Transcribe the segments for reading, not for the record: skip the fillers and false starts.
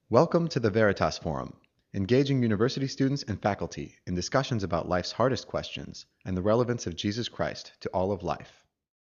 Welcome to the Veritas Forum, engaging university students and faculty in discussions about life's hardest questions and the relevance of Jesus Christ to all of life.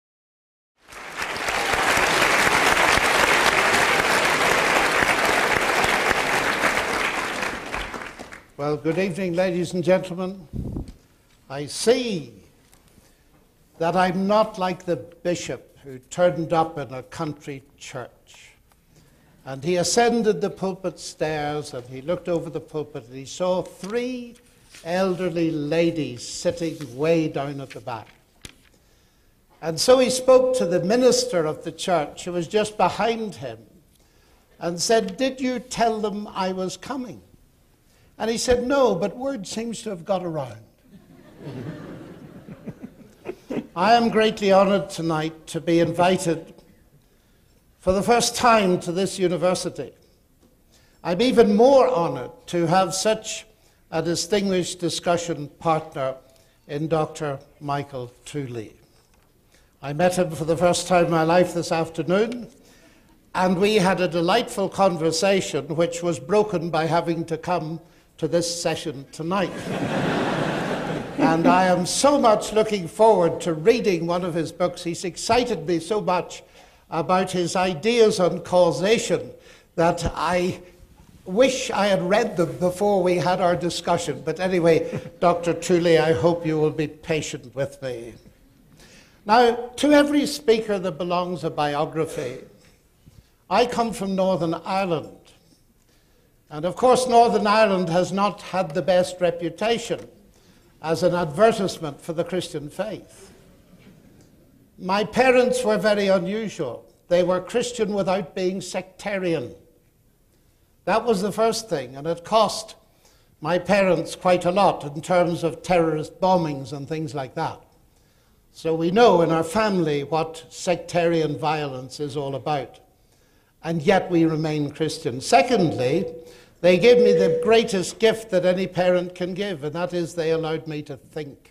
Well, good evening, ladies and gentlemen. I see that I'm not like the bishop who turned up in a country church. And he ascended the pulpit stairs and he looked over the pulpit and he saw three elderly ladies sitting way down at the back. And so he spoke to the minister of the church who was just behind him and said, "Did you tell them I was coming?" And he said, "No, but word seems to have got around." I am greatly honored tonight to be invited for the first time to this university. I'm even more honored to have such a distinguished discussion partner in Dr. Michael Tooley. I met him for the first time in my life this afternoon, and we had a delightful conversation which was broken by having to come to this session tonight. And I am so much looking forward to reading one of his books. He's excited me so much about his ideas on causation that I wish I had read them before we had our discussion. But anyway, Dr. Tooley, I hope you will be patient with me. Now, to every speaker there belongs a biography. I come from Northern Ireland. And of course, Northern Ireland has not had the best reputation as an advertisement for the Christian faith. My parents were very unusual. They were Christian without being sectarian. That was the first thing, and it cost my parents quite a lot in terms of terrorist bombings and things like that. So we know in our family what sectarian violence is all about. And yet we remain Christian. Secondly, they gave me the greatest gift that any parent can give, and that is they allowed me to think.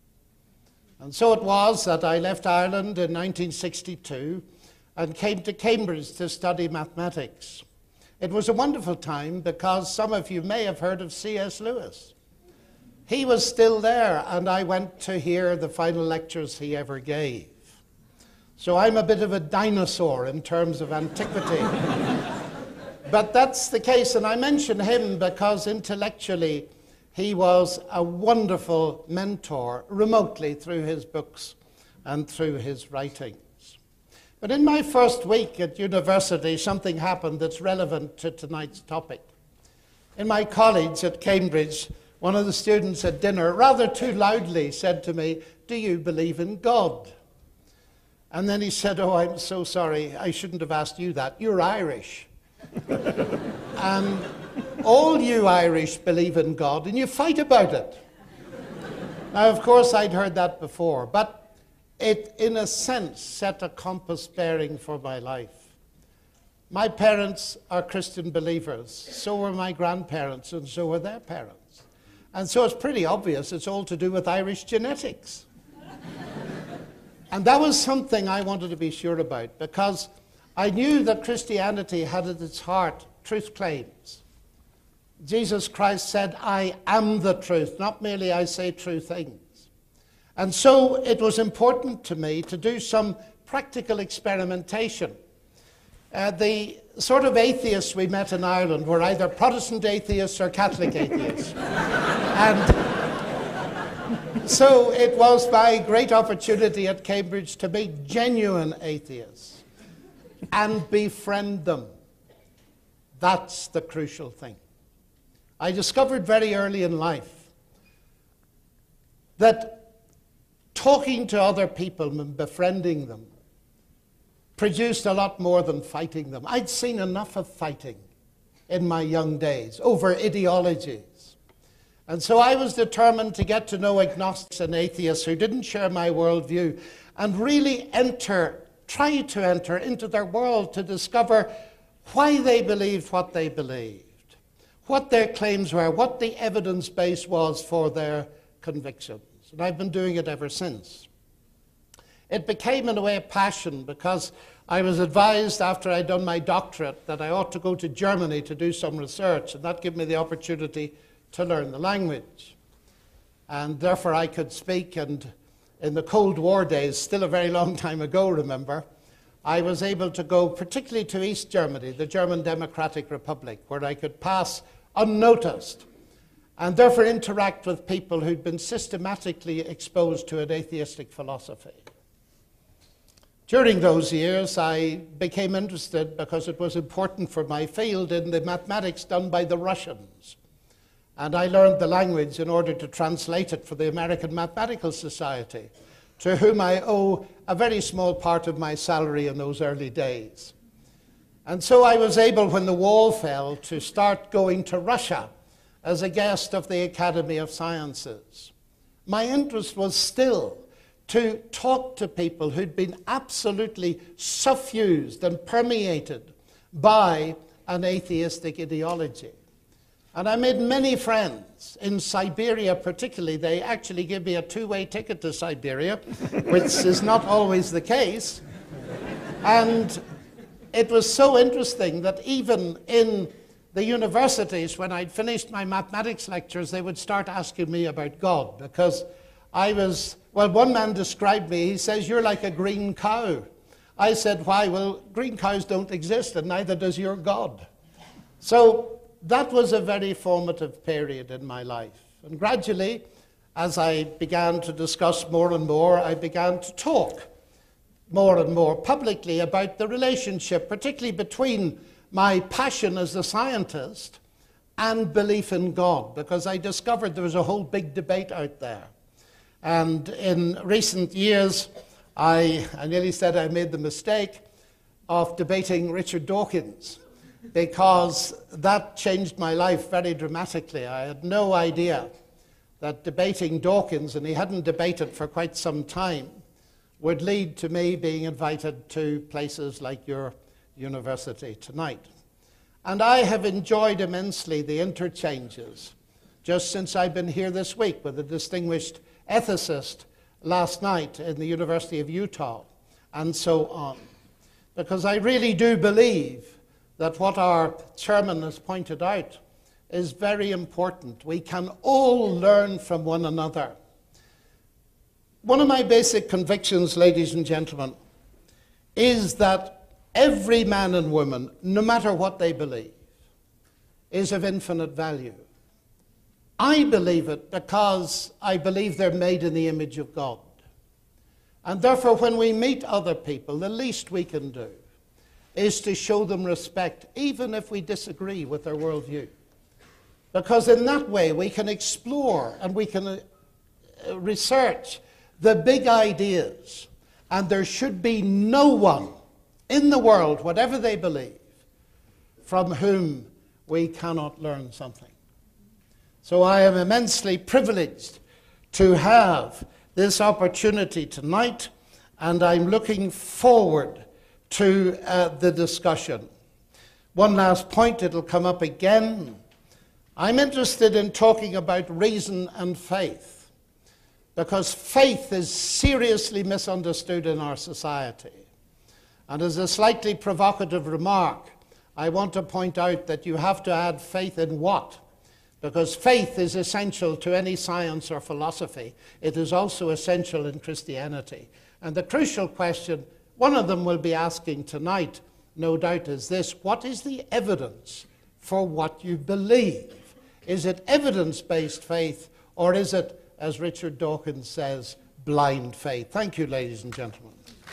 And so it was that I left Ireland in 1962 and came to Cambridge to study mathematics. It was a wonderful time because some of you may have heard of C.S. Lewis. He was still there, and I went to hear the final lectures he ever gave. So I'm a bit of a dinosaur in terms of antiquity. But that's the case, and I mention him because intellectually he was a wonderful mentor, remotely through his books and through his writings. But in my first week at university, something happened that's relevant to tonight's topic. In my college at Cambridge, one of the students at dinner, rather too loudly, said to me, "Do you believe in God?" And then he said, "Oh, I'm so sorry, I shouldn't have asked you that. You're Irish. All you Irish believe in God, and you fight about it." Now, of course, I'd heard that before, but it, in a sense, set a compass bearing for my life. My parents are Christian believers. So were my grandparents, and so were their parents. And so it's pretty obvious it's all to do with Irish genetics. And that was something I wanted to be sure about, because I knew that Christianity had at its heart truth claims. Jesus Christ said, "I am the truth," not merely I say true things. And so it was important to me to do some practical experimentation. The sort of atheists we met in Ireland were either Protestant atheists or Catholic atheists. And so it was my great opportunity at Cambridge to meet genuine atheists and befriend them. That's the crucial thing. I discovered very early in life that talking to other people and befriending them produced a lot more than fighting them. I'd seen enough of fighting in my young days over ideologies. And so I was determined to get to know agnostics and atheists who didn't share my worldview and really try to enter into their world to discover why they believed what they believed, what their claims were, what the evidence base was for their convictions. And I've been doing it ever since. It became, in a way, a passion, because I was advised after I'd done my doctorate that I ought to go to Germany to do some research, and that gave me the opportunity to learn the language. And therefore I could speak, and in the Cold War days, still a very long time ago, remember, I was able to go particularly to East Germany, the German Democratic Republic, where I could pass unnoticed and therefore interact with people who'd been systematically exposed to an atheistic philosophy. During those years, I became interested, because it was important for my field, in the mathematics done by the Russians. And I learned the language in order to translate it for the American Mathematical Society, to whom I owe a very small part of my salary in those early days. And so I was able, when the wall fell, to start going to Russia as a guest of the Academy of Sciences. My interest was still to talk to people who'd been absolutely suffused and permeated by an atheistic ideology. And I made many friends in Siberia particularly. They actually gave me a two-way ticket to Siberia, which is not always the case. And it was so interesting that even in the universities, when I'd finished my mathematics lectures, they would start asking me about God, because I was, well, one man described me, he says, "You're like a green cow." I said, "Why?" "Well, green cows don't exist, and neither does your God." So that was a very formative period in my life. And gradually, as I began to discuss more and more, I began to talk more and more publicly about the relationship, particularly between my passion as a scientist and belief in God, because I discovered there was a whole big debate out there. And in recent years, I nearly said I made the mistake of debating Richard Dawkins, because that changed my life very dramatically. I had no idea that debating Dawkins, and he hadn't debated for quite some time, would lead to me being invited to places like your university tonight. And I have enjoyed immensely the interchanges just since I've been here this week with a distinguished ethicist last night in the University of Utah, and so on. Because I really do believe that what our chairman has pointed out is very important. We can all learn from one another. One of my basic convictions, ladies and gentlemen, is that every man and woman, no matter what they believe, is of infinite value. I believe it because I believe they're made in the image of God. And therefore, when we meet other people, the least we can do is to show them respect, even if we disagree with their worldview. Because in that way, we can explore and we can research the big ideas. And there should be no one in the world, whatever they believe, from whom we cannot learn something. So I am immensely privileged to have this opportunity tonight, and I'm looking forward to the discussion. One last point, it'll come up again. I'm interested in talking about reason and faith, because faith is seriously misunderstood in our society. And as a slightly provocative remark, I want to point out that you have to add faith in what? Because faith is essential to any science or philosophy. It is also essential in Christianity. And the crucial question, one of them will be asking tonight, no doubt, is this: what is the evidence for what you believe? Is it evidence-based faith, or is it, as Richard Dawkins says, blind faith? Thank you, ladies and gentlemen.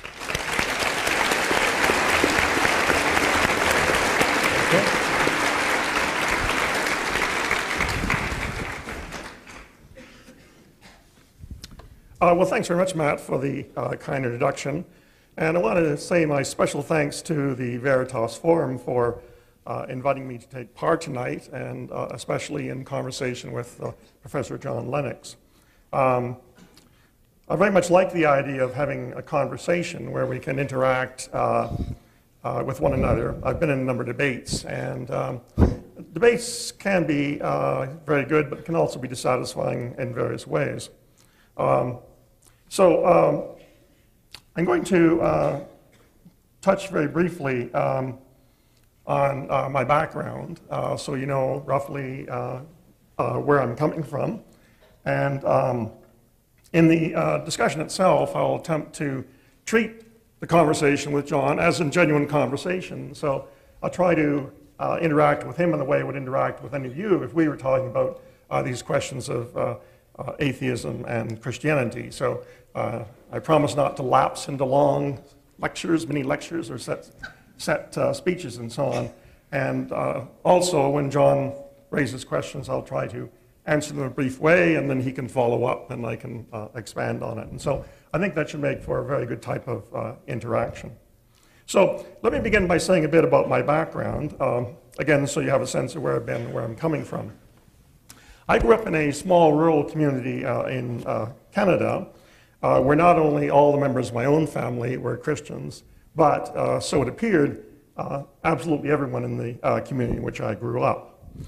Well, thanks very much, Matt, for the kind introduction. And I wanted to say my special thanks to the Veritas Forum for inviting me to take part tonight, and especially in conversation with Professor John Lennox. I very much like the idea of having a conversation where we can interact with one another. I've been in a number of debates, and debates can be very good, but can also be dissatisfying in various ways. I I'm going to touch very briefly on my background, so you know roughly where I'm coming from. And in the discussion itself, I'll attempt to treat the conversation with John as a genuine conversation. So I'll try to interact with him in the way I would interact with any of you if we were talking about these questions of atheism and Christianity. So I promise not to lapse into long lectures, mini lectures, or set speeches and so on. And also, when John raises questions, I'll try to answer them in a brief way, and then he can follow up and I can expand on it. And so I think that should make for a very good type of interaction. So let me begin by saying a bit about my background, again, so you have a sense of where I've been and where I'm coming from. I grew up in a small rural community in Canada, where not only all the members of my own family were Christians, but so it appeared, absolutely everyone in the community in which I grew up.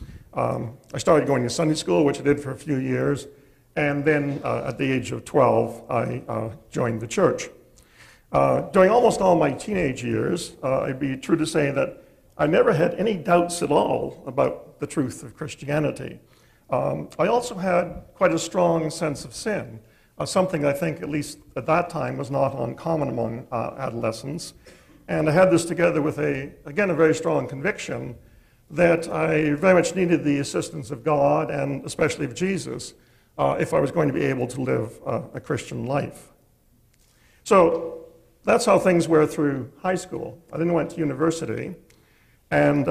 I started going to Sunday school, which I did for a few years, and then at the age of 12, I joined the church. During almost all my teenage years, it'd be true to say that I never had any doubts at all about the truth of Christianity. I also had quite a strong sense of sin, something I think, at least at that time, was not uncommon among adolescents. And I had this together with, again, a very strong conviction that I very much needed the assistance of God, and especially of Jesus, if I was going to be able to live a Christian life. So that's how things were through high school. I then went to university, and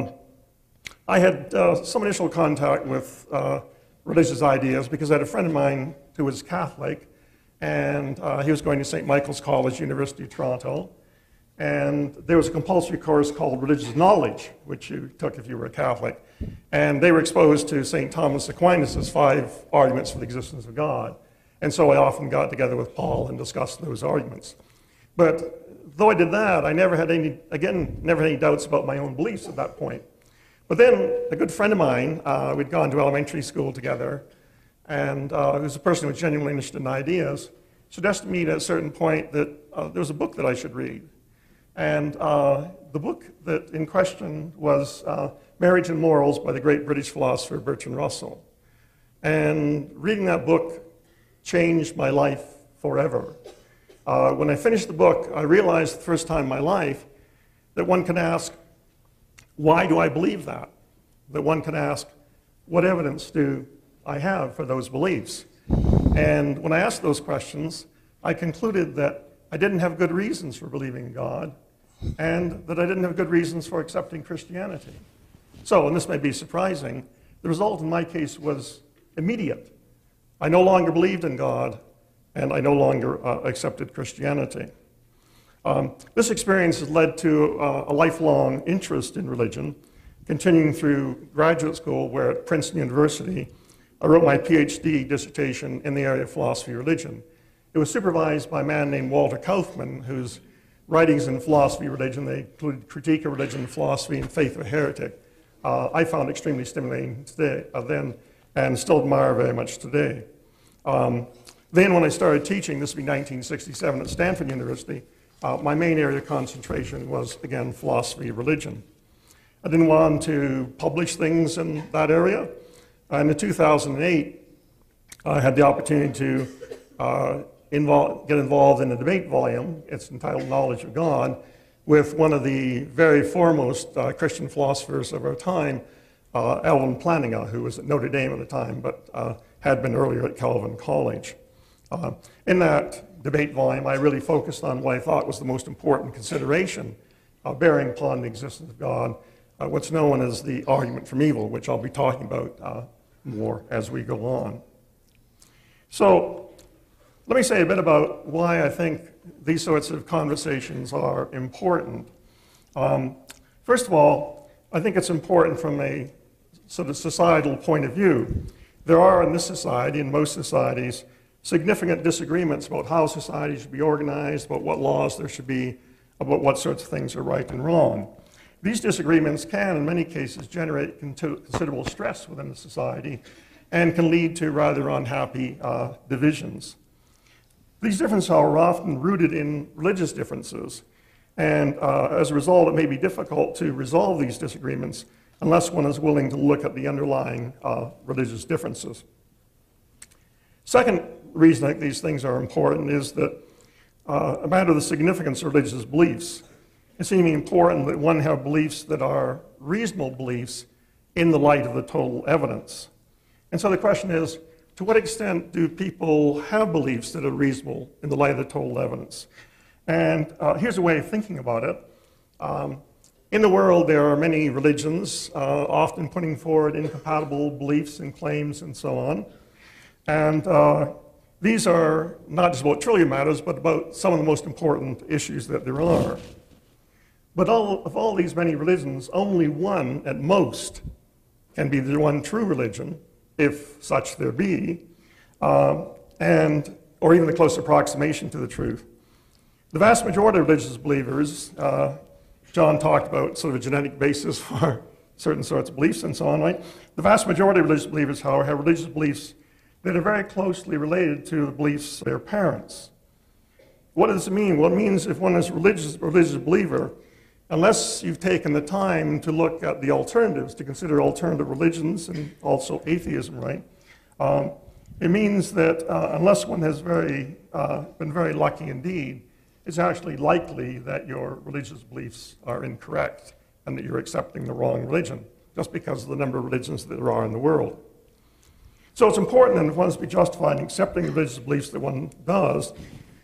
I had some initial contact with religious ideas because I had a friend of mine who was Catholic, and he was going to St. Michael's College, University of Toronto, and there was a compulsory course called Religious Knowledge, which you took if you were a Catholic, and they were exposed to St. Thomas Aquinas' 5 arguments for the existence of God, and so I often got together with Paul and discussed those arguments. But though I did that, I never had any doubts about my own beliefs at that point. But then a good friend of mine, we'd gone to elementary school together, and he was a person who was genuinely interested in ideas, suggested to me at a certain point that there was a book that I should read. And the book that in question was Marriage and Morals by the great British philosopher Bertrand Russell. And reading that book changed my life forever. When I finished the book, I realized the first time in my life that one can ask, why do I believe that? That one can ask, what evidence do I have for those beliefs? And when I asked those questions, I concluded that I didn't have good reasons for believing in God, and that I didn't have good reasons for accepting Christianity. So, and this may be surprising, the result in my case was immediate. I no longer believed in God, and I no longer accepted Christianity. This experience has led to a lifelong interest in religion, continuing through graduate school, where at Princeton University, I wrote my PhD dissertation in the area of philosophy of religion. It was supervised by a man named Walter Kaufmann, whose writings in philosophy of religion, they included Critique of Religion, Philosophy, and Faith of a Heretic. I found extremely stimulating today, then, and still admire very much today. Then when I started teaching, this would be 1967 at Stanford University, my main area of concentration was, again, philosophy of religion. I then went on to publish things in that area. And in 2008, I had the opportunity to get involved in a debate volume. It's entitled Knowledge of God, with one of the very foremost Christian philosophers of our time, Alvin Plantinga, who was at Notre Dame at the time, but had been earlier at Calvin College. In that debate volume, I really focused on what I thought was the most important consideration bearing upon the existence of God, what's known as the argument from evil, which I'll be talking about more as we go on. So let me say a bit about why I think these sorts of conversations are important. First of all, I think it's important from a sort of societal point of view. There are in this society, in most societies, significant disagreements about how society should be organized, about what laws there should be, about what sorts of things are right and wrong. These disagreements can, in many cases, generate considerable stress within the society and can lead to rather unhappy divisions. These differences are often rooted in religious differences, and as a result, it may be difficult to resolve these disagreements unless one is willing to look at the underlying religious differences. Second reason that these things are important is that a matter of the significance of religious beliefs. It's seemingly important that one have beliefs that are reasonable beliefs in the light of the total evidence. And so the question is, to what extent do people have beliefs that are reasonable in the light of the total evidence? And here's a way of thinking about it. In the world, there are many religions, often putting forward incompatible beliefs and claims and so on. And these are not just about trivial matters, but about some of the most important issues that there are. But of all these many religions, only one, at most, can be the one true religion, if such there be, or even the close approximation to the truth. The vast majority of religious believers, John talked about sort of a genetic basis for certain sorts of beliefs and so on, right? The vast majority of religious believers, however, have religious beliefs that are very closely related to the beliefs of their parents. What does it mean? Well, it means if one is a religious believer, unless you've taken the time to look at the alternatives, to consider alternative religions and also atheism, right? It means that unless one has been very lucky indeed, it's actually likely that your religious beliefs are incorrect and that you're accepting the wrong religion, just because of the number of religions that there are in the world. So it's important, and if one is to be justified in accepting the religious beliefs that one does,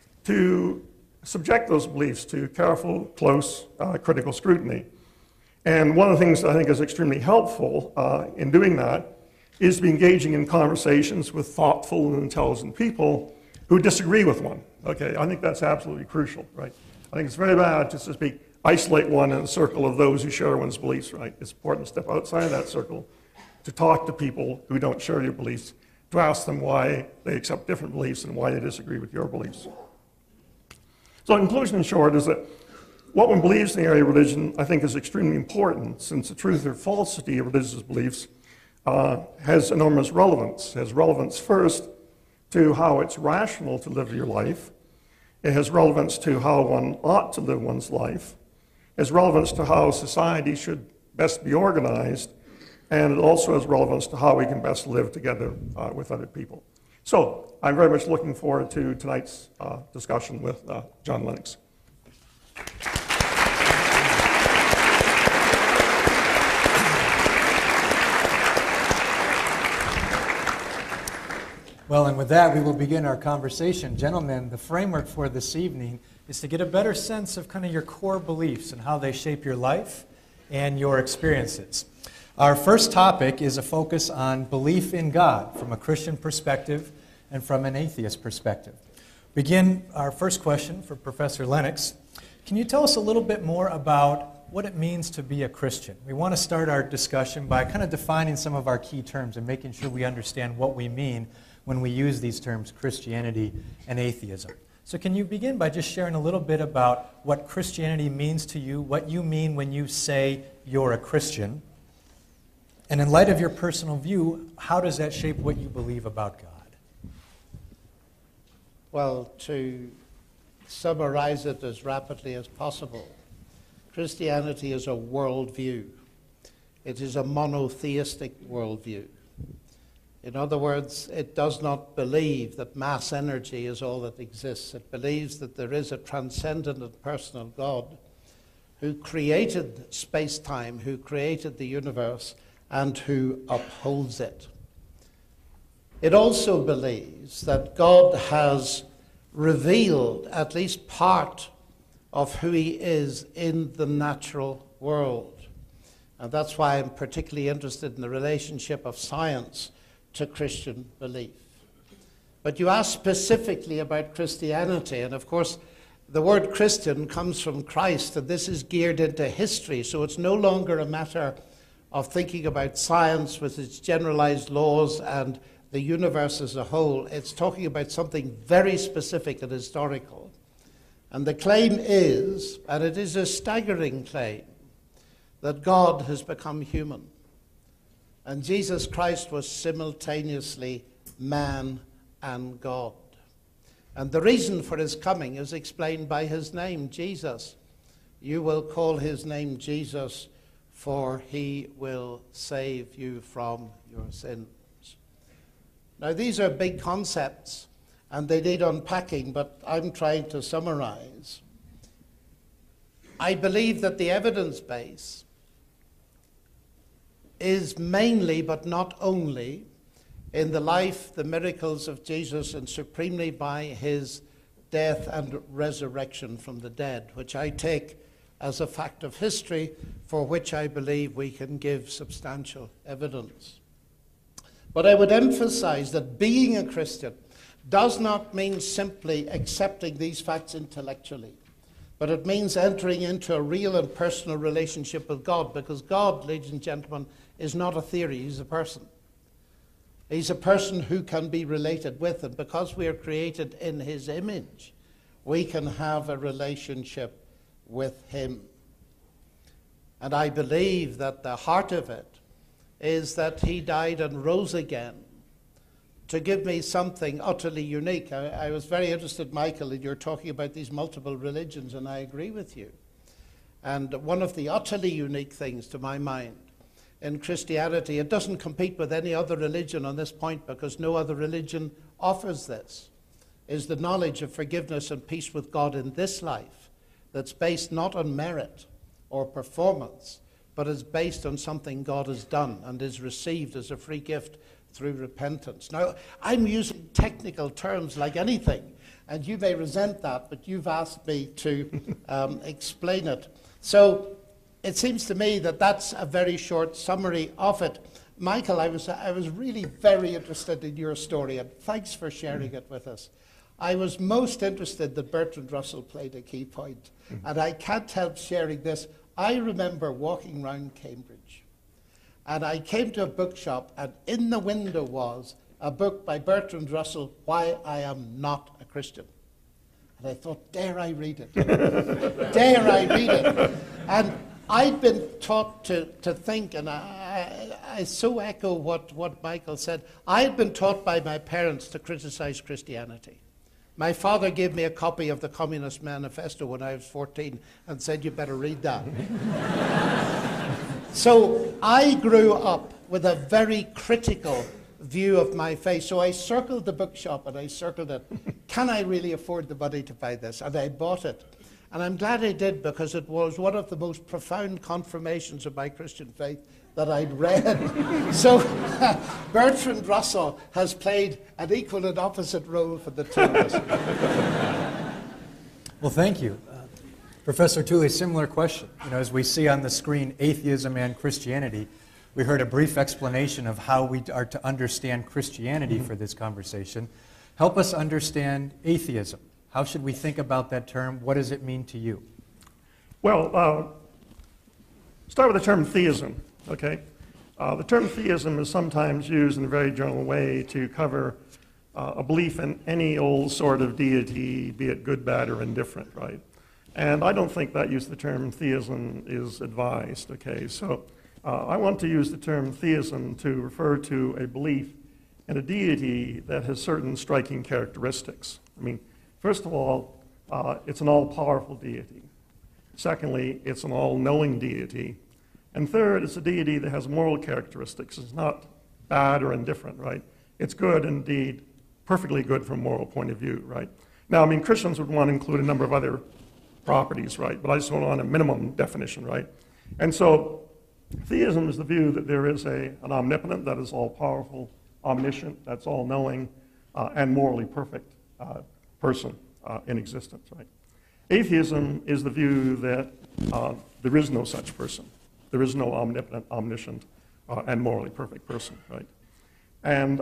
to subject those beliefs to careful, close, critical scrutiny. And one of the things that I think is extremely helpful in doing that is to be engaging in conversations with thoughtful and intelligent people who disagree with one. Okay, I think that's absolutely crucial, right? I think it's very bad just to isolate one in a circle of those who share one's beliefs, right? It's important to step outside of that circle, to talk to people who don't share your beliefs, to ask them why they accept different beliefs and why they disagree with your beliefs. So in conclusion, in short, is that what one believes in the area of religion, I think, is extremely important, since the truth or falsity of religious beliefs has enormous relevance. It has relevance first to how it's rational to live your life. It has relevance to how one ought to live one's life. It has relevance to how society should best be organized. And it also has relevance to how we can best live together with other people. So I'm very much looking forward to tonight's discussion with John Lennox. Well, and with that, we will begin our conversation. Gentlemen, the framework for this evening is to get a better sense of kind of your core beliefs and how they shape your life and your experiences. Our first topic is a focus on belief in God from a Christian perspective and from an atheist perspective. Begin our first question for Professor Lennox. Can you tell us a little bit more about what it means to be a Christian? We want to start our discussion by kind of defining some of our key terms and making sure we understand what we mean when we use these terms, Christianity and atheism. So can you begin by just sharing a little bit about what Christianity means to you, what you mean when you say you're a Christian? And in light of your personal view, how does that shape what you believe about God? Well, to summarize it as rapidly as possible, Christianity is a worldview. It is a monotheistic worldview. In other words, it does not believe that mass energy is all that exists. It believes that there is a transcendent and personal God who created space-time, who created the universe, and who upholds it. It also believes that God has revealed at least part of who he is in the natural world. And that's why I'm particularly interested in the relationship of science to Christian belief. But you asked specifically about Christianity, and of course the word Christian comes from Christ, and this is geared into history, so it's no longer a matter of thinking about science with its generalized laws and the universe as a whole. It's talking about something very specific and historical. And the claim is, and it is a staggering claim, that God has become human. And Jesus Christ was simultaneously man and God. And the reason for his coming is explained by his name, Jesus. You will call his name Jesus, for he will save you from your sins. Now, these are big concepts, and they need unpacking, but I'm trying to summarize. I believe that the evidence base is mainly, but not only, in the life, the miracles of Jesus, and supremely by his death and resurrection from the dead, which I take as a fact of history for which I believe we can give substantial evidence. But I would emphasize that being a Christian does not mean simply accepting these facts intellectually, but it means entering into a real and personal relationship with God, because God, ladies and gentlemen, is not a theory, he's a person. He's a person who can be related with, and because we are created in his image, we can have a relationship with him. And I believe that the heart of it is that he died and rose again to give me something utterly unique. I was very interested, Michael, in your talking about these multiple religions, and I agree with you. And one of the utterly unique things, to my mind, in Christianity, it doesn't compete with any other religion on this point, because no other religion offers this, is the knowledge of forgiveness and peace with God in this life, that's based not on merit or performance, but is based on something God has done and is received as a free gift through repentance. Now, I'm using technical terms like anything, and you may resent that, but you've asked me to explain it. So it seems to me that that's a very short summary of it. Michael, I was really very interested in your story, and thanks for sharing it with us. I was most interested that Bertrand Russell played a key point, and I can't help sharing this. I remember walking around Cambridge, and I came to a bookshop, and in the window was a book by Bertrand Russell, Why I Am Not a Christian. And I thought, dare I read it? Dare I read it? And I'd been taught to think, and I so echo what Michael said, I had been taught by my parents to criticize Christianity. My father gave me a copy of the Communist Manifesto when I was 14 and said, you better read that. So I grew up with a very critical view of my faith. So I circled the bookshop and I circled it. Can I really afford the money to buy this? And I bought it. And I'm glad I did, because it was one of the most profound confirmations of my Christian faith that I'd read. So Bertrand Russell has played an equal and opposite role for the two of us. Well, thank you. Professor Tooley, similar question. As we see on the screen, atheism and Christianity, we heard a brief explanation of how we are to understand Christianity for this conversation. Help us understand atheism. How should we think about that term? What does it mean to you? Well, start with the term theism, okay? The term theism is sometimes used in a very general way to cover a belief in any old sort of deity, be it good, bad, or indifferent, right? And I don't think that use of the term theism is advised, okay? So I want to use the term theism to refer to a belief in a deity that has certain striking characteristics. I mean, first of all, it's an all-powerful deity. Secondly, it's an all-knowing deity. And third, it's a deity that has moral characteristics. It's not bad or indifferent, right? It's good, indeed, perfectly good from a moral point of view, right? Now, I mean, Christians would want to include a number of other properties, right? But I just want a minimum definition, right? And so theism is the view that there is an omnipotent, that is all-powerful, omniscient, that's all-knowing, and morally perfect person in existence, right? Atheism is the view that there is no such person. There is no omnipotent, omniscient, and morally perfect person, right? And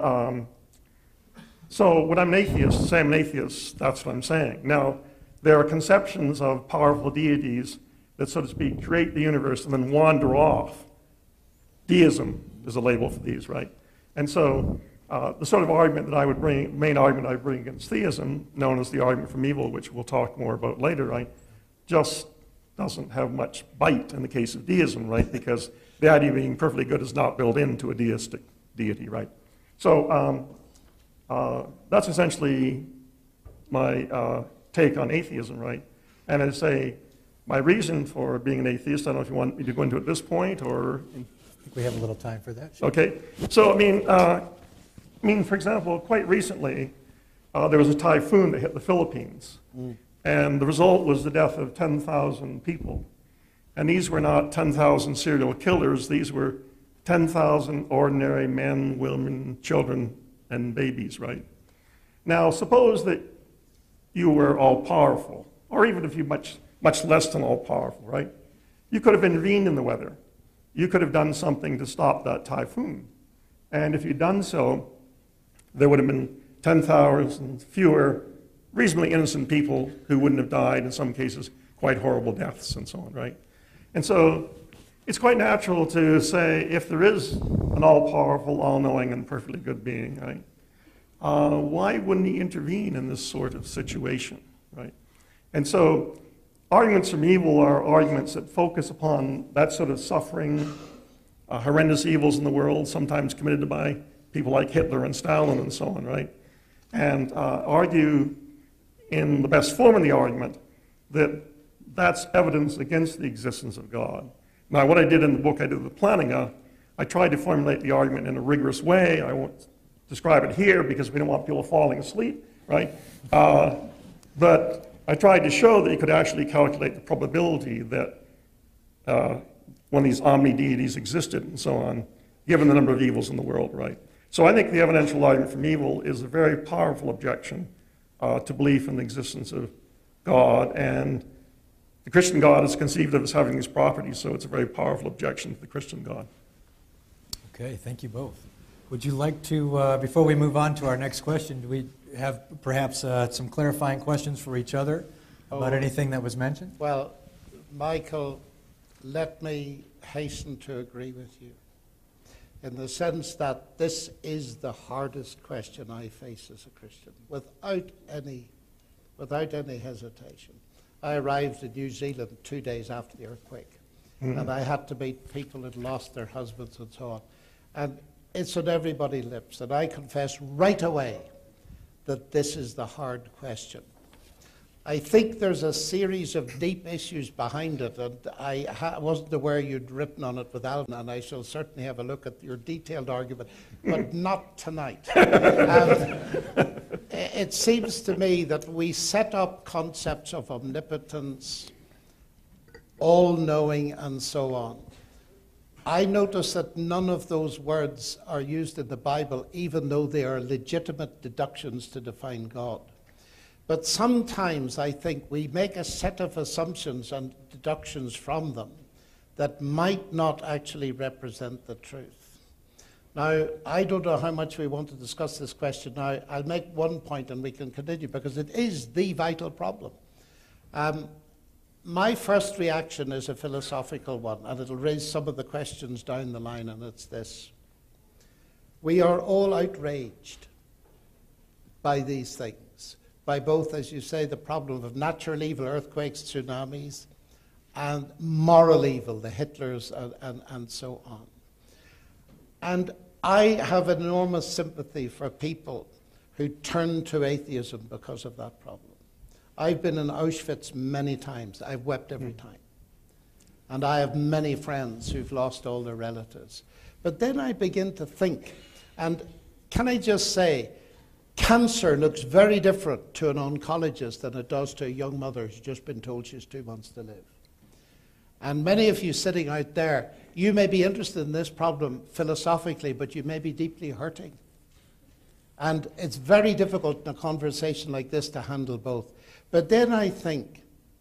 so when I'm an atheist, say I'm an atheist, that's what I'm saying. Now, there are conceptions of powerful deities that, so to speak, create the universe and then wander off. Deism is a label for these, right? And so the sort of argument that I would bring, main argument I would bring against theism, known as the argument from evil, which we'll talk more about later, right, just doesn't have much bite in the case of deism, right, because the idea of being perfectly good is not built into a deistic deity, right? So that's essentially my take on atheism, right? And I'd say my reason for being an atheist, I don't know if you want me to go into it at this point or... I think we have a little time for that. Sure. Okay. So, I mean, for example, quite recently, there was a typhoon that hit the Philippines. And the result was the death of 10,000 people. And these were not 10,000 serial killers. These were 10,000 ordinary men, women, children, and babies, right? Now, suppose that you were all-powerful, or even if you much less than all-powerful, right? You could have intervened in the weather. You could have done something to stop that typhoon. And if you'd done so, there would have been 10,000 fewer reasonably innocent people who wouldn't have died, in some cases, quite horrible deaths and so on, right? And so it's quite natural to say, if there is an all-powerful, all-knowing, and perfectly good being, right, why wouldn't he intervene in this sort of situation, right? And so arguments from evil are arguments that focus upon that sort of suffering, horrendous evils in the world, sometimes committed by people like Hitler and Stalin and so on, right? And argue in the best form of the argument that that's evidence against the existence of God. Now, what I did in the book I did with Plantinga, I tried to formulate the argument in a rigorous way. I won't describe it here because we don't want people falling asleep, right? But I tried to show that you could actually calculate the probability that one of these omni-deities existed and so on, given the number of evils in the world, right? So I think the evidential argument from evil is a very powerful objection to belief in the existence of God, and the Christian God is conceived of as having these properties, so it's a very powerful objection to the Christian God. Okay, thank you both. Would you like to, before we move on to our next question, do we have perhaps some clarifying questions for each other about anything that was mentioned? Well, Michael, let me hasten to agree with you in the sense that this is the hardest question I face as a Christian, without any hesitation. I arrived in New Zealand 2 days after the earthquake, and I had to meet people who had lost their husbands and so on. And it's on everybody's lips, and I confess right away that this is the hard question. I think there's a series of deep issues behind it, and I wasn't aware you'd written on it with Alan, and I shall certainly have a look at your detailed argument, but not tonight. It seems to me that we set up concepts of omnipotence, all-knowing, and so on. I notice that none of those words are used in the Bible, even though they are legitimate deductions to define God. But sometimes I think we make a set of assumptions and deductions from them that might not actually represent the truth. Now, I don't know how much we want to discuss this question now. I'll make one point and we can continue because it is the vital problem. My first reaction is a philosophical one, and it'll raise some of the questions down the line, and it's this. We are all outraged by these things, by both, as you say, the problem of natural evil, earthquakes, tsunamis, and moral evil, the Hitlers, and so on. And I have enormous sympathy for people who turn to atheism because of that problem. I've been in Auschwitz many times. I've wept every time. And I have many friends who've lost all their relatives. But then I begin to think, and can I just say, cancer looks very different to an oncologist than it does to a young mother who's just been told she's 2 months to live. And many of you sitting out there, you may be interested in this problem philosophically, but you may be deeply hurting. And it's very difficult in a conversation like this to handle both. But then I think,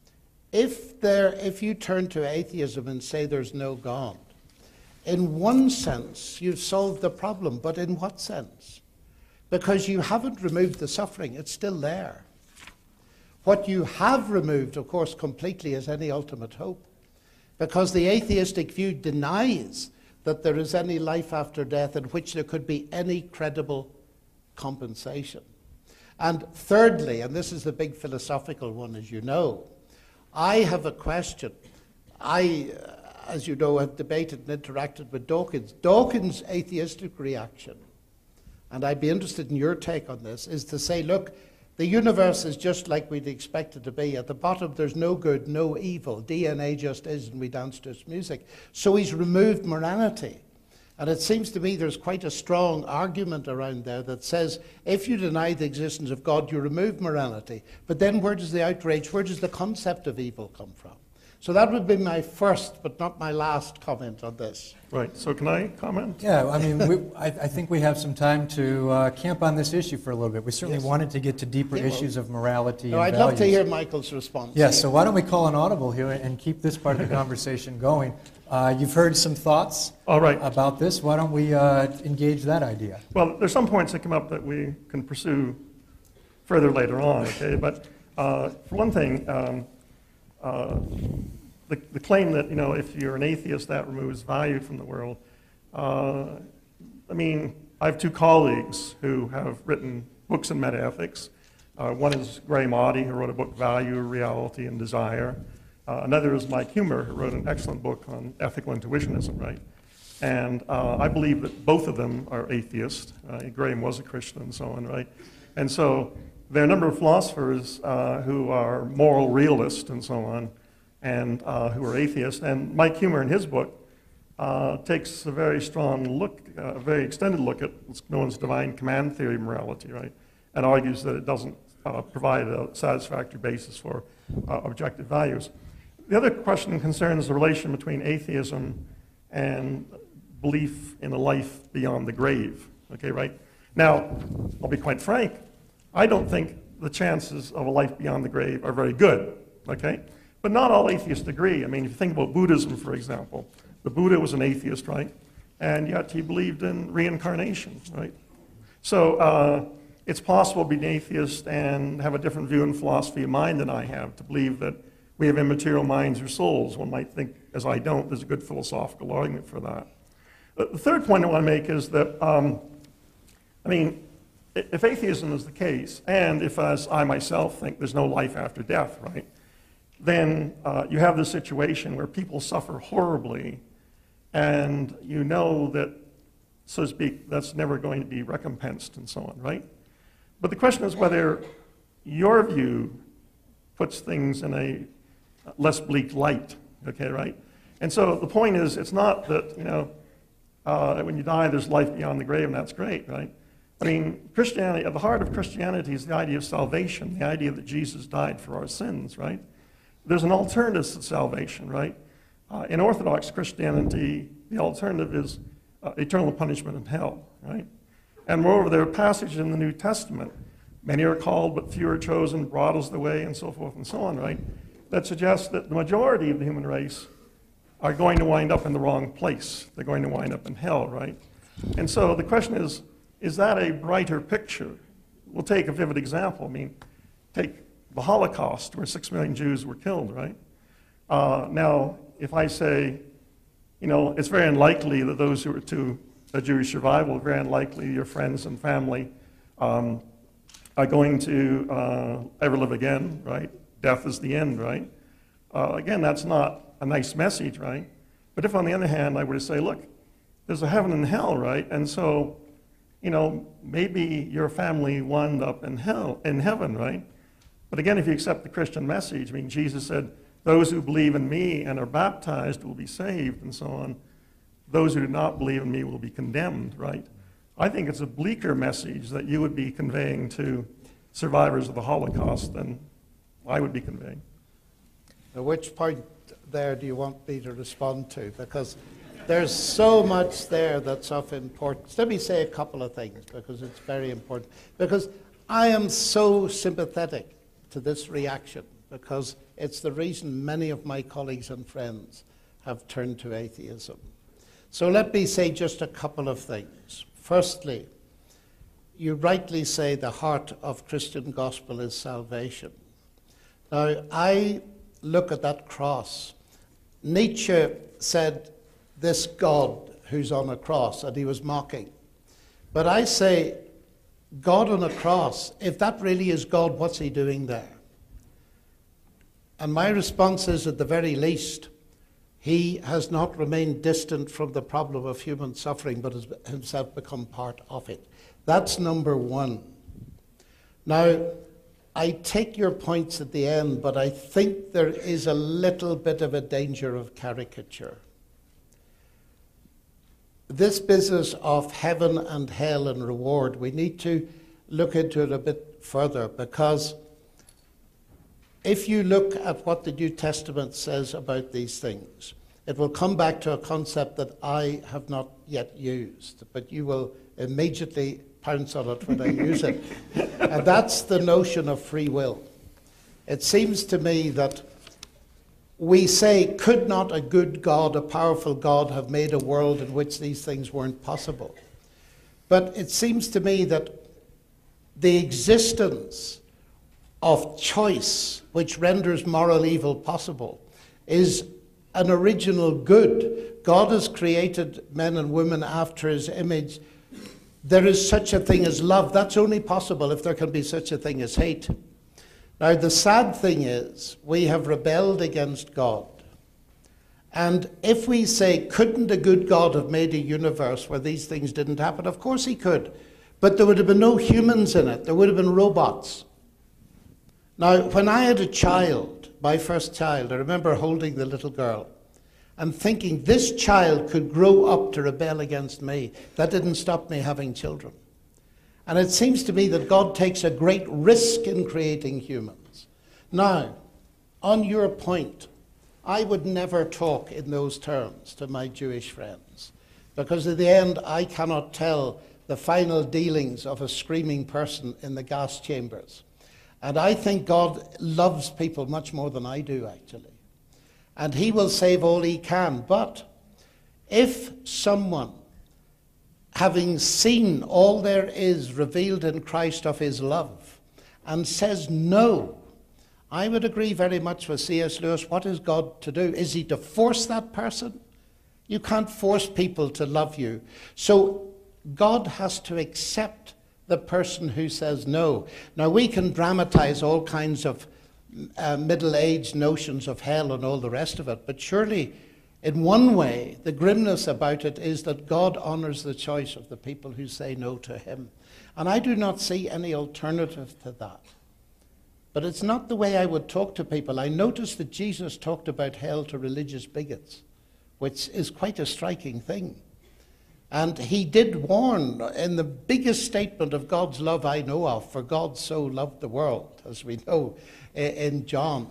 if you turn to atheism and say there's no God, in one sense you've solved the problem, but in what sense? Because you haven't removed the suffering, it's still there. What you have removed, of course, completely is any ultimate hope. Because the atheistic view denies that there is any life after death in which there could be any credible compensation. And thirdly, and this is the big philosophical one, as you know, I have a question. I, as you know, have debated and interacted with Dawkins. Dawkins' atheistic reaction, and I'd be interested in your take on this, is to say, look, The universe is just like we'd expect it to be. At the bottom, there's no good, no evil. DNA just is, and we dance to its music. So he's removed morality. And it seems to me there's quite a strong argument around there that says if you deny the existence of God, you remove morality. But then where does the outrage, where does the concept of evil come from? So that would be my first, but not my last comment on this. Right. So can I comment? Yeah, I mean, I think we have some time to camp on this issue for a little bit. We certainly wanted to get to deeper issues of morality and I'd values. love to hear Michael's response. Yes, so why don't we call an audible here and keep this part of the conversation going. You've heard some thoughts about this. Why don't we engage that idea? Well, there's some points that come up that we can pursue further later on, okay? But for one thing, the claim that, if you're an atheist, that removes value from the world. I mean, I have two colleagues who have written books in metaethics. One is Gray Motti, who wrote a book, Value, Reality, and Desire. Another is Mike Huemer, who wrote an excellent book on ethical intuitionism, right? And I believe that both of them are atheists. Graham was a Christian and so on, right? And so there are a number of philosophers who are moral realists and so on, and who are atheists. And Mike Huemer, in his book, takes a very strong look, a very extended look at what's known as divine command theory morality, right? And argues that it doesn't provide a satisfactory basis for objective values. The other question concerns the relation between atheism and belief in a life beyond the grave, okay, right? Now, I'll be quite frank, I don't think the chances of a life beyond the grave are very good, okay? But not all atheists agree. I mean, if you think about Buddhism, for example, the Buddha was an atheist, right? And yet he believed in reincarnation, right? So it's possible to be an atheist and have a different view and philosophy of mind than I have, to believe that we have immaterial minds or souls. One might think, as I don't, there's a good philosophical argument for that. The third point I want to make is that, I mean, if atheism is the case, and if, as I myself think, there's no life after death, right, then you have this situation where people suffer horribly, and you know that, so to speak, that's never going to be recompensed and so on, right? But the question is whether your view puts things in a less bleak light, okay, right? And so the point is, it's not that, when you die, there's life beyond the grave, and that's great, right? I mean, Christianity, at the heart of Christianity is the idea of salvation, the idea that Jesus died for our sins, right? There's an alternative to salvation, right? In Orthodox Christianity, the alternative is eternal punishment in hell, right? And moreover, there are passages in the New Testament, many are called, but few are chosen, broad is the way, and so forth and so on, right? That suggests that the majority of the human race are going to wind up in the wrong place. They're going to wind up in hell, right? And so the question is that a brighter picture? We'll take a vivid example. I mean, take the Holocaust, where 6 million Jews were killed, right? Now, if I say, it's very unlikely that those who were to a Jewish survival, very unlikely your friends and family are going to ever live again, right? Death is the end, right? Again, that's not a nice message, right? But if, on the other hand, I were to say, look, there's a heaven and hell, right? And so, maybe your family wound up in heaven, right? But again, if you accept the Christian message, I mean, Jesus said, those who believe in me and are baptized will be saved, and so on. Those who do not believe in me will be condemned, right? I think it's a bleaker message that you would be conveying to survivors of the Holocaust than I would be conveying. At which point there do you want me to respond to? Because there's so much there that's of importance. Let me say a couple of things, because it's very important. Because I am so sympathetic to this reaction, because it's the reason many of my colleagues and friends have turned to atheism. So let me say just a couple of things. Firstly, you rightly say the heart of Christian gospel is salvation. Now, I look at that cross. Nietzsche said, this God who's on a cross, and he was mocking. But I say, God on a cross, if that really is God, what's he doing there? And my response is, at the very least, he has not remained distant from the problem of human suffering, but has himself become part of it. That's number one. Now, I take your points at the end, but I think there is a little bit of a danger of caricature. This business of heaven and hell and reward, we need to look into it a bit further, because if you look at what the New Testament says about these things, it will come back to a concept that I have not yet used, but you will immediately pounce on it when I use it. And that's the notion of free will. It seems to me that we say, could not a good God, a powerful God, have made a world in which these things weren't possible? But it seems to me that the existence of choice, which renders moral evil possible, is an original good. God has created men and women after his image. There is such a thing as love. That's only possible if there can be such a thing as hate. Now, the sad thing is, we have rebelled against God. And if we say, couldn't a good God have made a universe where these things didn't happen? Of course he could. But there would have been no humans in it. There would have been robots. Now, when I had a child, my first child, I remember holding the little girl and thinking, this child could grow up to rebel against me. That didn't stop me having children. And it seems to me that God takes a great risk in creating humans. Now, on your point, I would never talk in those terms to my Jewish friends, because at the end I cannot tell the final dealings of a screaming person in the gas chambers. And I think God loves people much more than I do, actually. And he will save all he can. But if someone, having seen all there is revealed in Christ of his love, and says no, I would agree very much with C.S. Lewis. What is God to do? Is he to force that person? You can't force people to love you. So God has to accept the person who says no. Now, we can dramatize all kinds of middle-aged notions of hell and all the rest of it, but surely, in one way, the grimness about it is that God honors the choice of the people who say no to him. And I do not see any alternative to that. But it's not the way I would talk to people. I noticed that Jesus talked about hell to religious bigots, which is quite a striking thing. And he did warn in the biggest statement of God's love I know of, for God so loved the world, as we know in John.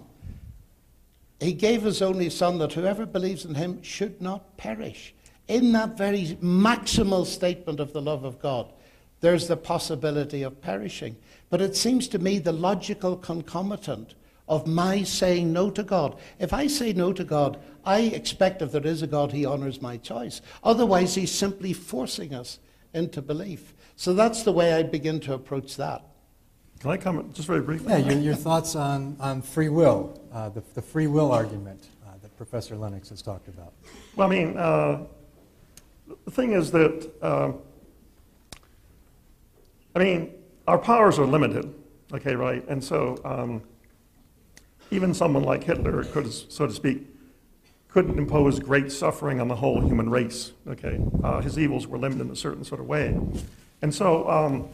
He gave his only son that whoever believes in him should not perish. In that very maximal statement of the love of God, there's the possibility of perishing. But it seems to me the logical concomitant of my saying no to God. If I say no to God, I expect if there is a God, he honors my choice. Otherwise, he's simply forcing us into belief. So that's the way I begin to approach that. Can I comment just very briefly? Yeah, your thoughts on free will, the free will argument that Professor Lennox has talked about. Well, I mean, the thing is that, our powers are limited, okay, right? And so even someone like Hitler could, so to speak, couldn't impose great suffering on the whole human race, okay? His evils were limited in a certain sort of way. And so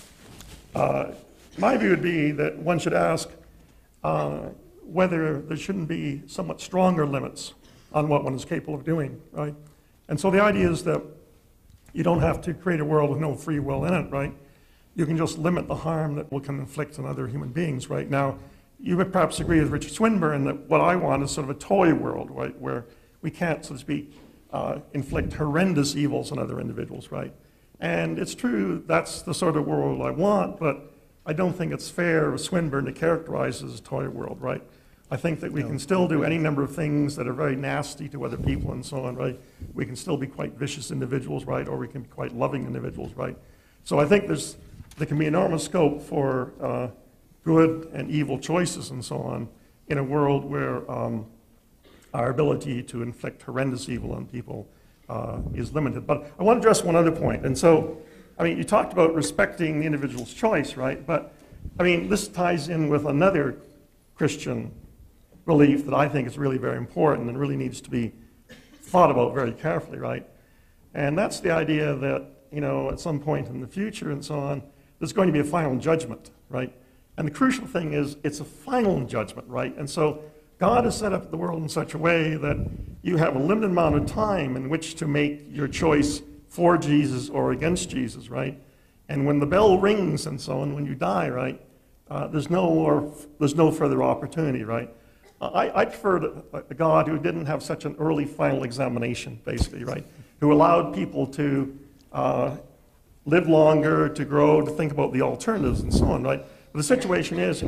my view would be that one should ask whether there shouldn't be somewhat stronger limits on what one is capable of doing, right? And so the idea is that you don't have to create a world with no free will in it, right? You can just limit the harm that one can inflict on other human beings, right? Now, you would perhaps agree with Richard Swinburne that what I want is sort of a toy world, right, where we can't, so to speak, inflict horrendous evils on other individuals, right? And it's true, that's the sort of world I want, but I don't think it's fair of Swinburne to characterize it as a toy world, right? I think that we can still do any number of things that are very nasty to other people and so on, right? We can still be quite vicious individuals, right? Or we can be quite loving individuals, right? So I think there can be enormous scope for good and evil choices and so on in a world where our ability to inflict horrendous evil on people is limited. But I want to address one other point. And so, you talked about respecting the individual's choice, right? But, this ties in with another Christian belief that I think is really very important and really needs to be thought about very carefully, right? And that's the idea that, at some point in the future and so on, there's going to be a final judgment, right? And the crucial thing is it's a final judgment, right? And so God has set up the world in such a way that you have a limited amount of time in which to make your choice for Jesus or against Jesus, right? And when the bell rings and so on, when you die, right, there's no further opportunity, right? I preferred a God who didn't have such an early final examination, basically, right? Who allowed people to live longer, to grow, to think about the alternatives and so on, right? But the situation is,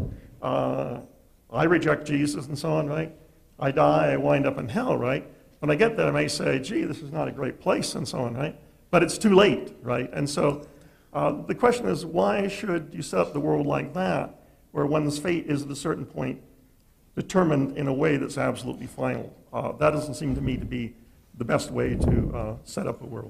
I reject Jesus and so on, right? I die, I wind up in hell, right? When I get there, I may say, gee, this is not a great place and so on, right? But it's too late, right? And so the question is, why should you set up the world like that, where one's fate is at a certain point determined in a way that's absolutely final? That doesn't seem to me to be the best way to set up a world.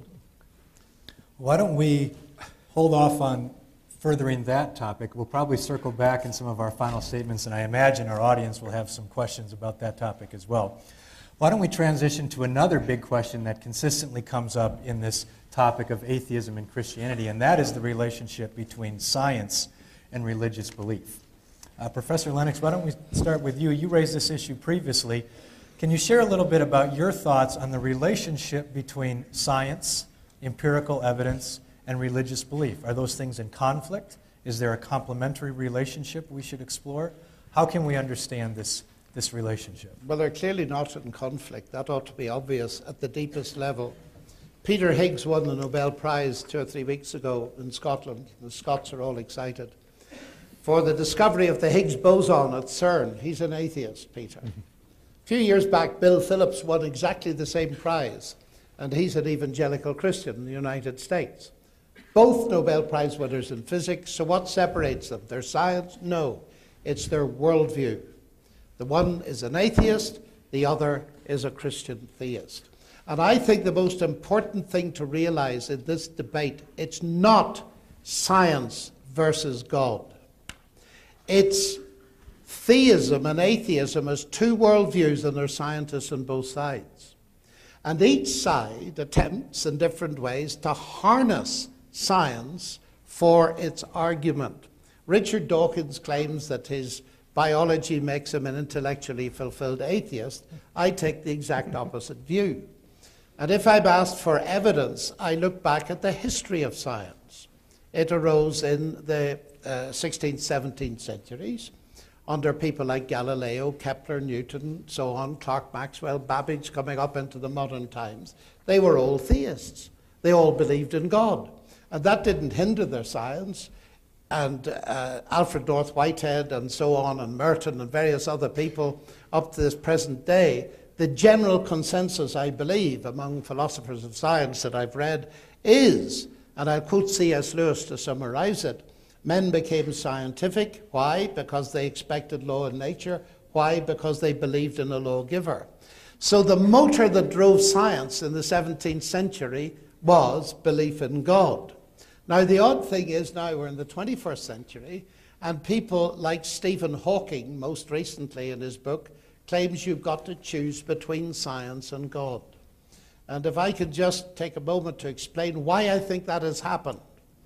Why don't we hold off on furthering that topic? We'll probably circle back in some of our final statements, and I imagine our audience will have some questions about that topic as well. Why don't we transition to another big question that consistently comes up in this topic of atheism and Christianity, and that is the relationship between science and religious belief. Professor Lennox, why don't we start with you? You raised this issue previously. Can you share a little bit about your thoughts on the relationship between science, empirical evidence, and religious belief? Are those things in conflict? Is there a complementary relationship we should explore? How can we understand this relationship? Well, they're clearly not in conflict. That ought to be obvious at the deepest level. Peter Higgs won the Nobel Prize 2 or 3 weeks ago in Scotland. The Scots are all excited for the discovery of the Higgs boson at CERN. He's an atheist, Peter. A few years back, Bill Phillips won exactly the same prize, and he's an evangelical Christian in the United States. Both Nobel Prize winners in physics, so what separates them? Their science? No, it's their worldview. The one is an atheist, the other is a Christian theist. And I think the most important thing to realize in this debate, it's not science versus God. It's theism and atheism as two worldviews, and there are scientists on both sides. And each side attempts in different ways to harness science for its argument. Richard Dawkins claims that his biology makes him an intellectually fulfilled atheist. I take the exact opposite view. And if I'm asked for evidence, I look back at the history of science. It arose in the 16th, 17th centuries under people like Galileo, Kepler, Newton, so on, Clerk Maxwell, Babbage coming up into the modern times. They were all theists. They all believed in God. And that didn't hinder their science. And Alfred North Whitehead and so on, and Merton and various other people up to this present day, the general consensus, I believe, among philosophers of science that I've read is, and I'll quote C.S. Lewis to summarize it, men became scientific. Why? Because they expected law in nature. Why? Because they believed in a lawgiver. So the motor that drove science in the 17th century was belief in God. Now, the odd thing is now we're in the 21st century, and people like Stephen Hawking, most recently in his book, claims you've got to choose between science and God. And if I could just take a moment to explain why I think that has happened.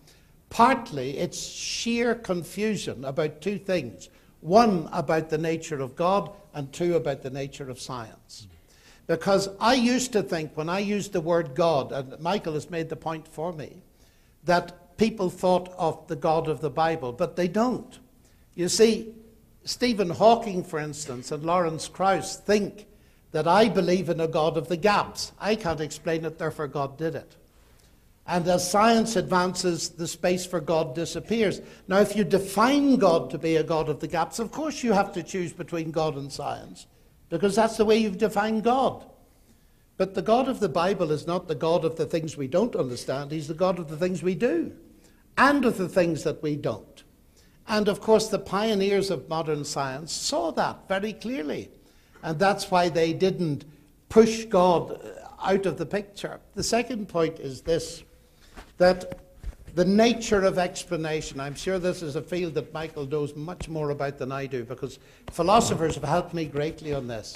Partly, it's sheer confusion about two things. One, about the nature of God, and two, about the nature of science. Because I used to think, when I used the word God, and Michael has made the point for me, that people thought of the God of the Bible, but they don't. You see, Stephen Hawking, for instance, and Lawrence Krauss think that I believe in a God of the gaps. I can't explain it, therefore God did it. And as science advances, the space for God disappears. Now, if you define God to be a God of the gaps, of course you have to choose between God and science, because that's the way you've defined God. But the God of the Bible is not the God of the things we don't understand. He's the God of the things we do, and of the things that we don't. And of course, the pioneers of modern science saw that very clearly. And that's why they didn't push God out of the picture. The second point is this, that the nature of explanation, I'm sure this is a field that Michael knows much more about than I do, because philosophers have helped me greatly on this.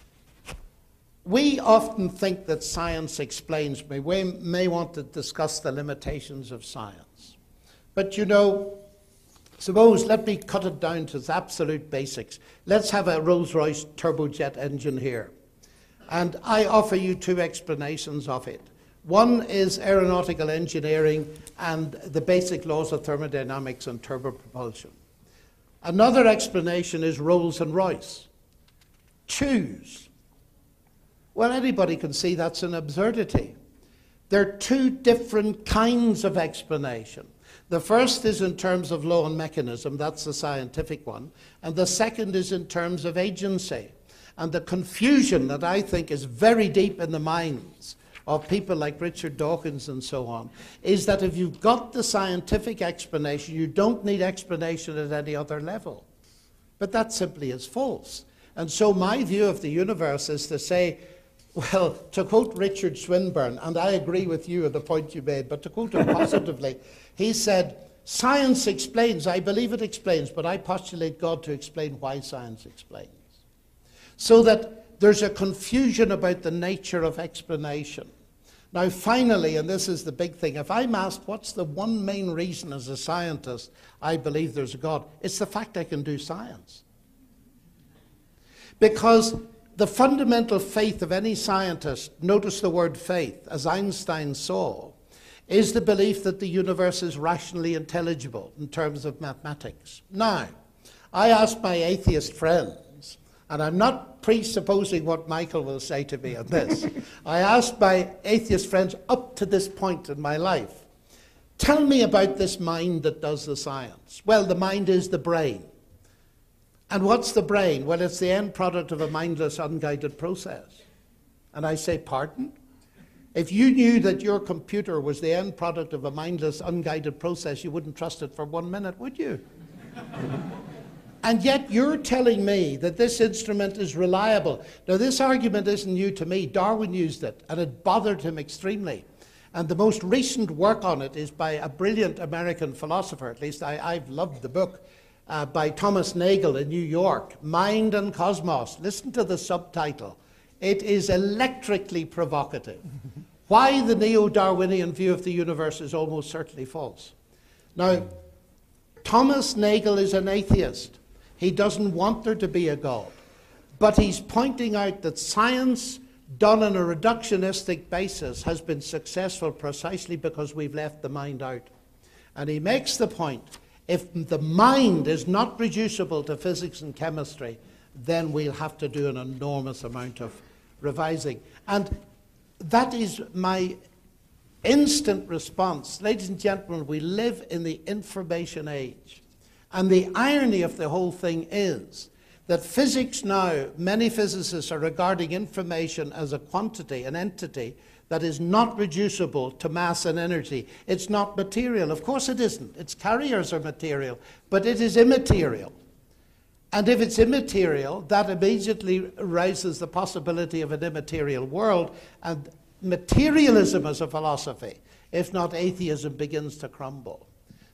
We often think that science explains me. We may want to discuss the limitations of science. But you know, Suppose, let me cut it down to its absolute basics. Let's have a Rolls-Royce turbojet engine here. And I offer you two explanations of it. One is aeronautical engineering and the basic laws of thermodynamics and turbopropulsion. Another explanation is Rolls and Royce. Choose. Well, anybody can see that's an absurdity. There are two different kinds of explanation. The first is in terms of law and mechanism, that's the scientific one, and the second is in terms of agency. And the confusion that I think is very deep in the minds of people like Richard Dawkins and so on, is that if you've got the scientific explanation, you don't need explanation at any other level. But that simply is false. And so my view of the universe is to say, well, to quote Richard Swinburne, and I agree with you at the point you made, but to quote him positively, he said, science explains, I believe it explains, but I postulate God to explain why science explains. So that there's a confusion about the nature of explanation. Now finally, and this is the big thing, if I'm asked what's the one main reason as a scientist I believe there's a God, it's the fact I can do science. Because the fundamental faith of any scientist, notice the word faith, as Einstein saw, is the belief that the universe is rationally intelligible in terms of mathematics. Now, I asked my atheist friends, and I'm not presupposing what Michael will say to me on this. I asked my atheist friends up to this point in my life, tell me about this mind that does the science. Well, the mind is the brain. And what's the brain? Well, it's the end product of a mindless, unguided process. And I say, pardon? If you knew that your computer was the end product of a mindless, unguided process, you wouldn't trust it for 1 minute, would you? And yet you're telling me that this instrument is reliable. Now, this argument isn't new to me. Darwin used it, and it bothered him extremely. And the most recent work on it is by a brilliant American philosopher, at least I've loved the book, by Thomas Nagel in New York, Mind and Cosmos. Listen to the subtitle. It is electrically provocative. Why the neo-Darwinian view of the universe is almost certainly false. Now, Thomas Nagel is an atheist. He doesn't want there to be a God. But he's pointing out that science done on a reductionistic basis has been successful precisely because we've left the mind out. And he makes the point, if the mind is not reducible to physics and chemistry, then we'll have to do an enormous amount of revising. And that is my instant response. Ladies and gentlemen, we live in the information age. And the irony of the whole thing is that physics now, many physicists are regarding information as a quantity, an entity, that is not reducible to mass and energy. It's not material. Of course it isn't. Its carriers are material, but it is immaterial. And if it's immaterial, that immediately raises the possibility of an immaterial world, and materialism as a philosophy, if not atheism, begins to crumble.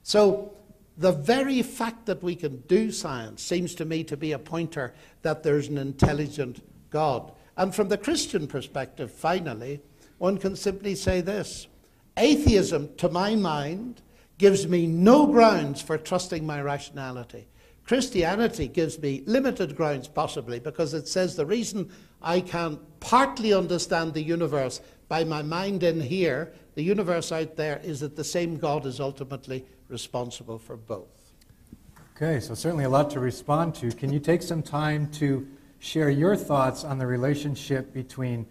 So the very fact that we can do science seems to me to be a pointer that there's an intelligent God. And from the Christian perspective, finally, one can simply say this. Atheism, to my mind, gives me no grounds for trusting my rationality. Christianity gives me limited grounds, possibly, because it says the reason I can partly understand the universe by my mind in here, the universe out there, is that the same God is ultimately responsible for both. Okay, so certainly a lot to respond to. Can you take some time to share your thoughts on the relationship between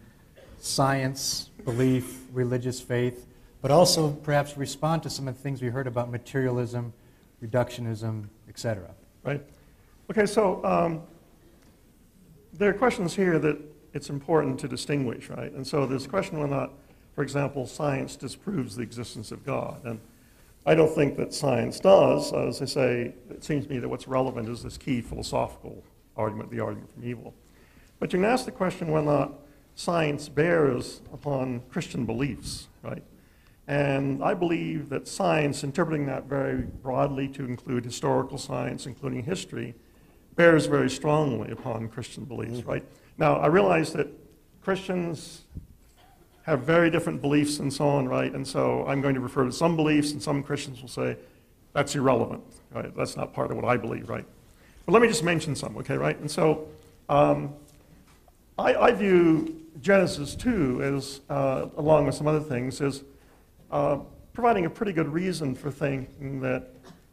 science, belief, religious faith, but also perhaps respond to some of the things we heard about materialism, reductionism, etc.? Right. Okay, so there are questions here that it's important to distinguish, right? And so there's a question whether or not, for example, science disproves the existence of God. And I don't think that science does. As I say, it seems to me that what's relevant is this key philosophical argument, the argument from evil. But you can ask the question whether or not science bears upon Christian beliefs, right? And I believe that science, interpreting that very broadly to include historical science, including history, bears very strongly upon Christian beliefs, right? Now, I realize that Christians have very different beliefs and so on, right? And so I'm going to refer to some beliefs, and some Christians will say, that's irrelevant, right? That's not part of what I believe, right? But let me just mention some, okay, right? And so I view Genesis 2 as, along with some other things, as providing a pretty good reason for thinking that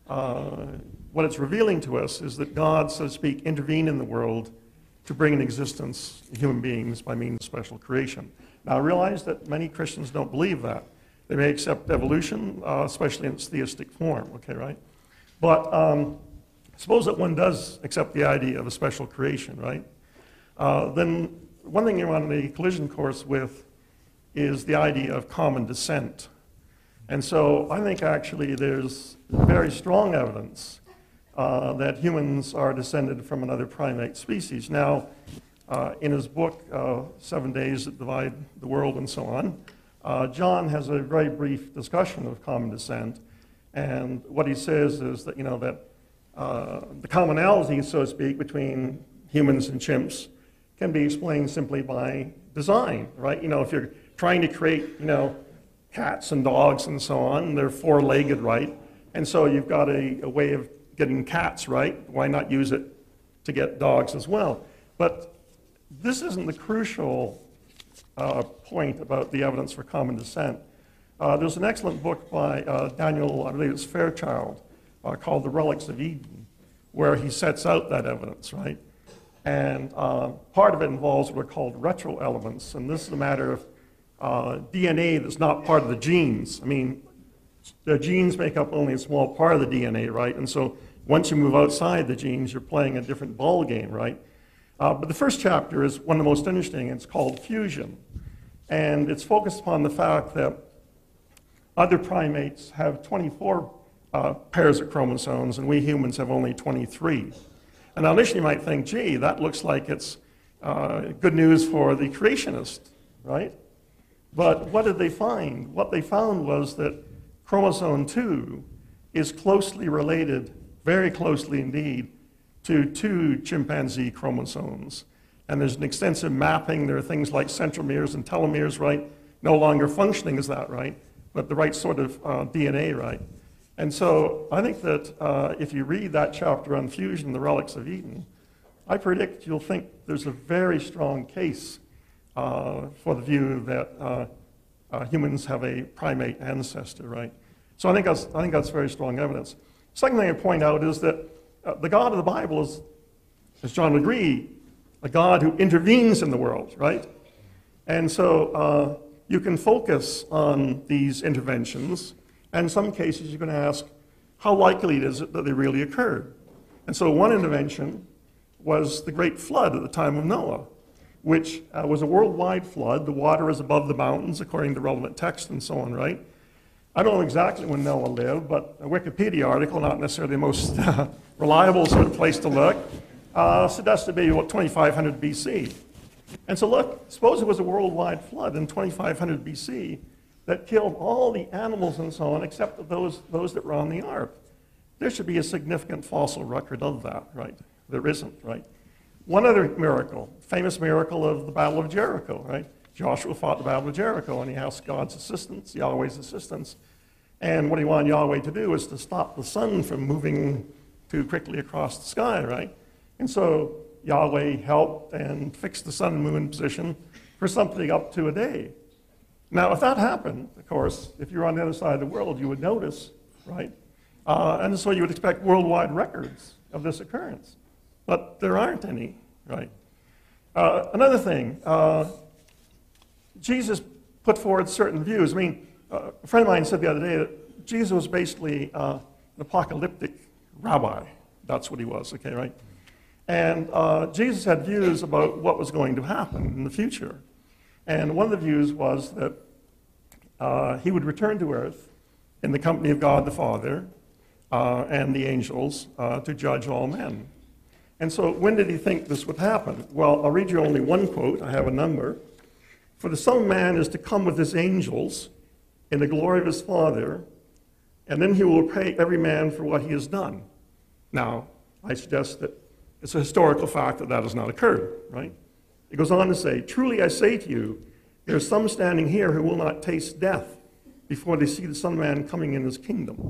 what it's revealing to us is that God, so to speak, intervened in the world to bring in existence human beings by means of special creation. Now, I realize that many Christians don't believe that. They may accept evolution, especially in its theistic form, okay, right? But suppose that one does accept the idea of a special creation, right? Then one thing you're on the collision course with is the idea of common descent. And so I think actually there's very strong evidence that humans are descended from another primate species. Now, in his book, 7 Days That Divide the World and so on, John has a very brief discussion of common descent. And what he says is that, that the commonality, so to speak, between humans and chimps can be explained simply by design, right? If you're trying to create, cats and dogs and so on, they're four-legged, right? And so you've got a way of getting cats, right? Why not use it to get dogs as well? But this isn't the crucial point about the evidence for common descent. There's an excellent book by Daniel, I believe it's Fairchild, called The Relics of Eden, where he sets out that evidence, right? And part of it involves what are called retroelements, and this is a matter of DNA that's not part of the genes. I mean, the genes make up only a small part of the DNA, right? And so once you move outside the genes, you're playing a different ball game, right? But the first chapter is one of the most interesting. It's called Fusion. And it's focused upon the fact that other primates have 24 pairs of chromosomes, and we humans have only 23. And now initially you might think, gee, that looks like it's good news for the creationist, right? But what did they find? What they found was that chromosome 2 is closely related, very closely indeed, to 2 chimpanzee chromosomes. And there's an extensive mapping. There are things like centromeres and telomeres, right? No longer functioning as that, right? But the right sort of DNA, right? And so I think that if you read that chapter on fusion, the relics of Eden, I predict you'll think there's a very strong case for the view that humans have a primate ancestor, right? So I think that's very strong evidence. Second thing I point out is that the God of the Bible is, as John would agree, a God who intervenes in the world, right? And so you can focus on these interventions, and in some cases you're going to ask, how likely is it that they really occurred? And so one intervention was the Great Flood at the time of Noah, which was a worldwide flood. The water is above the mountains, according to relevant text and so on, right? I don't know exactly when Noah lived, but a Wikipedia article, not necessarily the most reliable sort of place to look, suggests to be about 2500 BC. And so look, suppose it was a worldwide flood in 2500 BC that killed all the animals and so on, except those that were on the ark. There should be a significant fossil record of that, right? There isn't, right? One other miracle, famous miracle of the Battle of Jericho, right? Joshua fought the Battle of Jericho, and he asked God's assistance, Yahweh's assistance. And what he wanted Yahweh to do was to stop the sun from moving too quickly across the sky, right? And so Yahweh helped and fixed the sun and moon position for something up to a day. Now, if that happened, of course, if you're on the other side of the world, you would notice, right? And so you would expect worldwide records of this occurrence. But there aren't any, right? Another thing, Jesus put forward certain views. I mean, a friend of mine said the other day that Jesus was basically an apocalyptic rabbi. That's what he was, okay, right? And Jesus had views about what was going to happen in the future. And one of the views was that he would return to earth in the company of God the Father and the angels to judge all men. And so when did he think this would happen? Well, I'll read you only one quote. I have a number. For the Son of Man is to come with his angels in the glory of his Father, and then he will repay every man for what he has done. Now, I suggest that it's a historical fact that that has not occurred, right? It goes on to say, truly I say to you, there are some standing here who will not taste death before they see the Son of Man coming in his kingdom.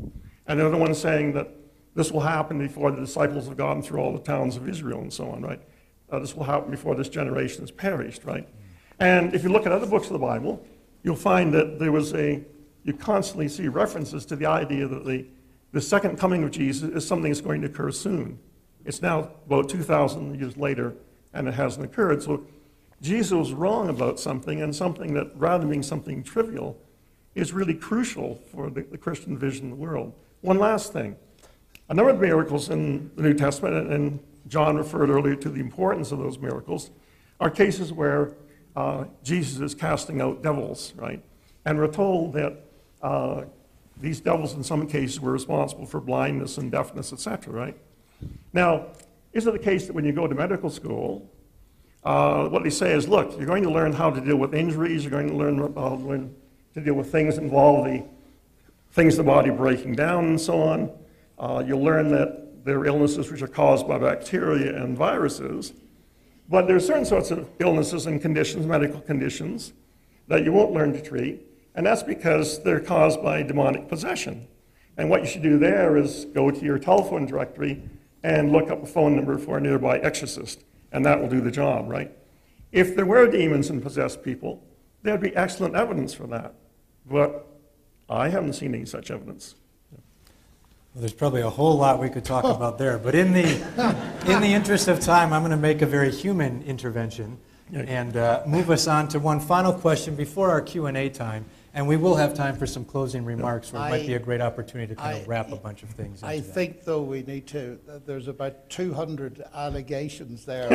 And another one saying that this will happen before the disciples have gone through all the towns of Israel and so on, right? This will happen before this generation has perished, right? And if you look at other books of the Bible, you'll find that you constantly see references to the idea that the second coming of Jesus is something that's going to occur soon. It's now about 2,000 years later, and it hasn't occurred. So Jesus was wrong about something, and something that, rather than being something trivial, is really crucial for the Christian vision of the world. One last thing. A number of miracles in the New Testament, and John referred earlier to the importance of those miracles, are cases where Jesus is casting out devils, right? And we're told that these devils in some cases were responsible for blindness and deafness, etc., right? Now, is it the case that when you go to medical school, what they say is, look, you're going to learn how to deal with injuries, you're going to learn to deal with things that involve the things of the body breaking down and so on. You'll learn that there are illnesses which are caused by bacteria and viruses, but there are certain sorts of illnesses and conditions, medical conditions, that you won't learn to treat, and that's because they're caused by demonic possession. And what you should do there is go to your telephone directory and look up a phone number for a nearby exorcist, and that will do the job, right? If there were demons and possessed people, there'd be excellent evidence for that, but I haven't seen any such evidence. Well, there's probably a whole lot we could talk about there, but in the interest of time, I'm going to make a very human intervention and move us on to one final question before our Q&A time, and we will have time for some closing remarks where it might be a great opportunity to kind of wrap a bunch of things into I that. think, though, we need to, there's about 200 allegations there.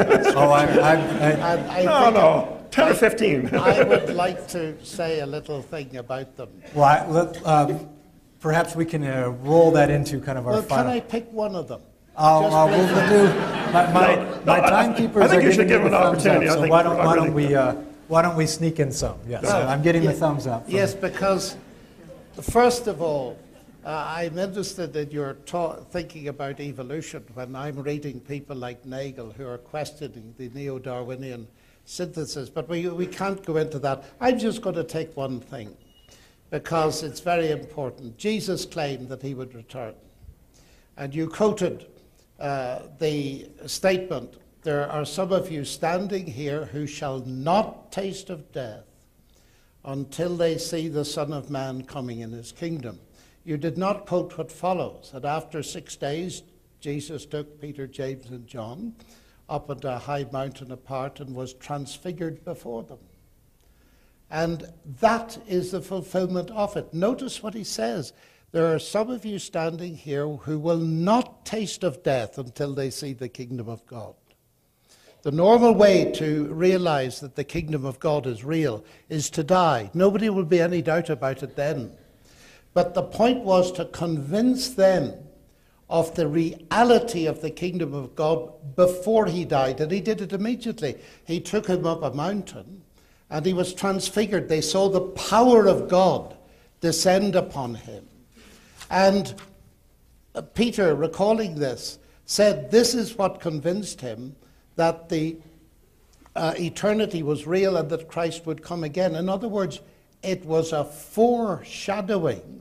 No, 10 or 15. I would like to say a little thing about them. Well, perhaps we can roll that into kind of our final... Can I pick one of them? We'll do... My timekeepers I think are you should giving give me the an thumbs opportunity. up, so why don't we sneak in some? Yes, I'm getting the thumbs up. Yes, because first of all, I'm interested in your thinking about evolution when I'm reading people like Nagel who are questioning the neo-Darwinian synthesis, but we can't go into that. I'm just going to take one thing because it's very important. Jesus claimed that he would return, and you quoted the statement, "There are some of you standing here who shall not taste of death until they see the Son of Man coming in his kingdom." You did not quote what follows, that after 6 days, Jesus took Peter, James, and John up into a high mountain apart and was transfigured before them. And that is the fulfillment of it. Notice what he says. There are some of you standing here who will not taste of death until they see the kingdom of God. The normal way to realize that the kingdom of God is real is to die. Nobody will be any doubt about it then. But the point was to convince them of the reality of the kingdom of God before he died. And he did it immediately. He took him up a mountain and he was transfigured. They saw the power of God descend upon him. And Peter, recalling this, said this is what convinced him that the eternity was real and that Christ would come again. In other words, it was a foreshadowing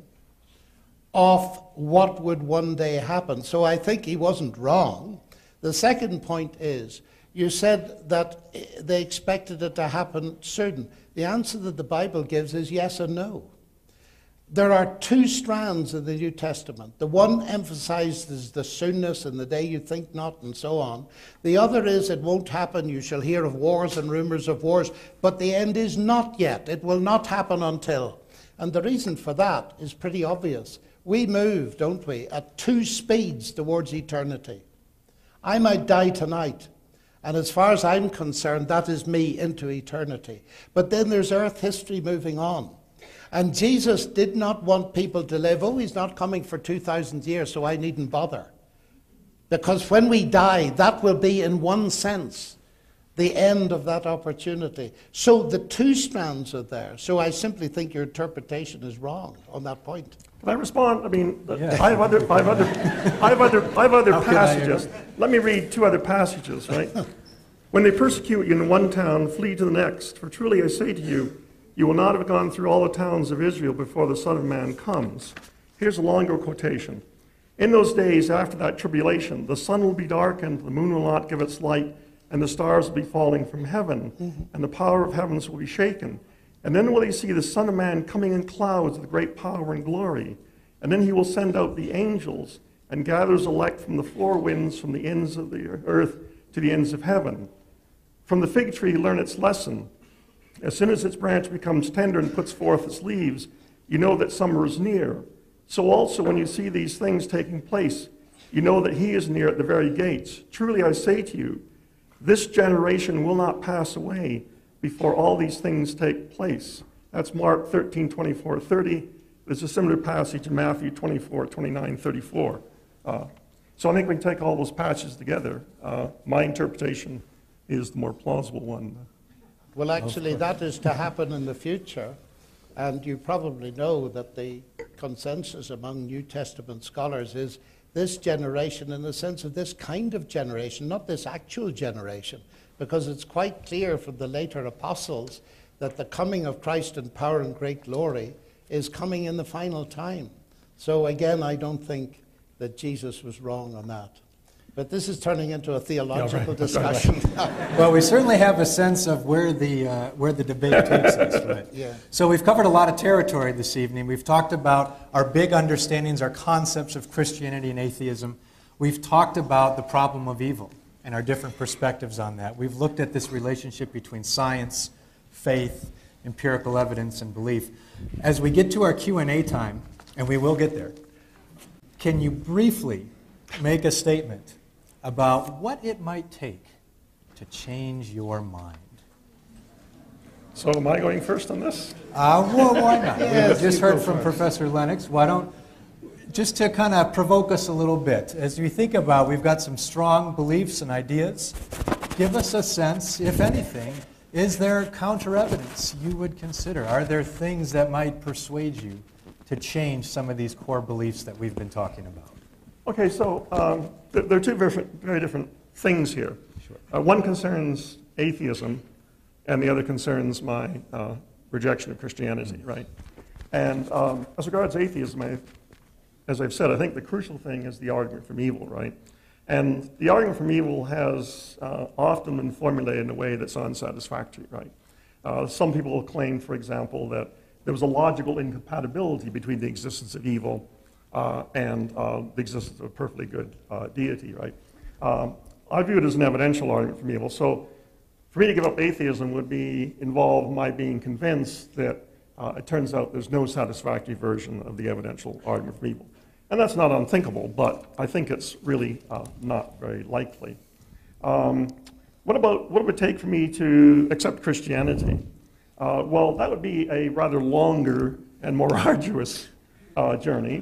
of what would one day happen. So I think he wasn't wrong. The second point is, you said that they expected it to happen soon. The answer that the Bible gives is yes and no. There are two strands in the New Testament. The one emphasizes the soonness and the day you think not and so on. The other is it won't happen. You shall hear of wars and rumors of wars. But the end is not yet. It will not happen until. And the reason for that is pretty obvious. We move, don't we, at 2 speeds towards eternity. I might die tonight. And as far as I'm concerned, that is me into eternity. But then there's earth history moving on. And Jesus did not want people to live, oh, he's not coming for 2,000 years, so I needn't bother. Because when we die, that will be, in one sense, the end of that opportunity. So the 2 strands are there. So I simply think your interpretation is wrong on that point. Can I respond? I mean, I have other passages. Let me read 2 other passages, right? When they persecute you in one town, flee to the next. For truly I say to you, you will not have gone through all the towns of Israel before the Son of Man comes. Here's a longer quotation. In those days after that tribulation, the sun will be darkened, the moon will not give its light, and the stars will be falling from heaven, and the power of heavens will be shaken. And then will they see the Son of Man coming in clouds with great power and glory. And then he will send out the angels and gather his elect from the four winds, from the ends of the earth to the ends of heaven. From the fig tree learn its lesson. As soon as its branch becomes tender and puts forth its leaves, you know that summer is near. So also when you see these things taking place, you know that he is near at the very gates. Truly I say to you, this generation will not pass away before all these things take place. That's Mark 13, 24, 30. There's a similar passage in Matthew 24, 29, 34. So I think we can take all those passages together. My interpretation is the more plausible one. Well, actually, that is to happen in the future. And you probably know that the consensus among New Testament scholars is this generation, in the sense of this kind of generation, not this actual generation, because it's quite clear from the later apostles that the coming of Christ in power and great glory is coming in the final time. So again, I don't think that Jesus was wrong on that. But this is turning into a theological discussion. Well, we certainly have a sense of where the debate takes us. Right? Yeah. So we've covered a lot of territory this evening. We've talked about our big understandings, our concepts of Christianity and atheism. We've talked about the problem of evil and our different perspectives on that. We've looked at this relationship between science, faith, empirical evidence, and belief. As we get to our Q&A time, and we will get there, can you briefly make a statement about what it might take to change your mind? So am I going first on this? Well, why not? Yes, We just you heard go from first. Professor Lennox. Why don't, just to kind of provoke us a little bit, as we think about, we've got some strong beliefs and ideas. Give us a sense, if anything, is there counter evidence you would consider? Are there things that might persuade you to change some of these core beliefs that we've been talking about? Okay, so there are two very different things here. Sure. One concerns atheism, and the other concerns my rejection of Christianity, right? And as regards atheism, as I've said, I think the crucial thing is the argument from evil, right? And the argument from evil has often been formulated in a way that's unsatisfactory, right? Some people claim, for example, that there was a logical incompatibility between the existence of evil and the existence of a perfectly good deity, right? I view it as an evidential argument from evil. So for me to give up atheism would involve my being convinced that it turns out there's no satisfactory version of the evidential argument from evil. And that's not unthinkable, but I think it's really not very likely. What it would take for me to accept Christianity? Well, that would be a rather longer and more arduous journey.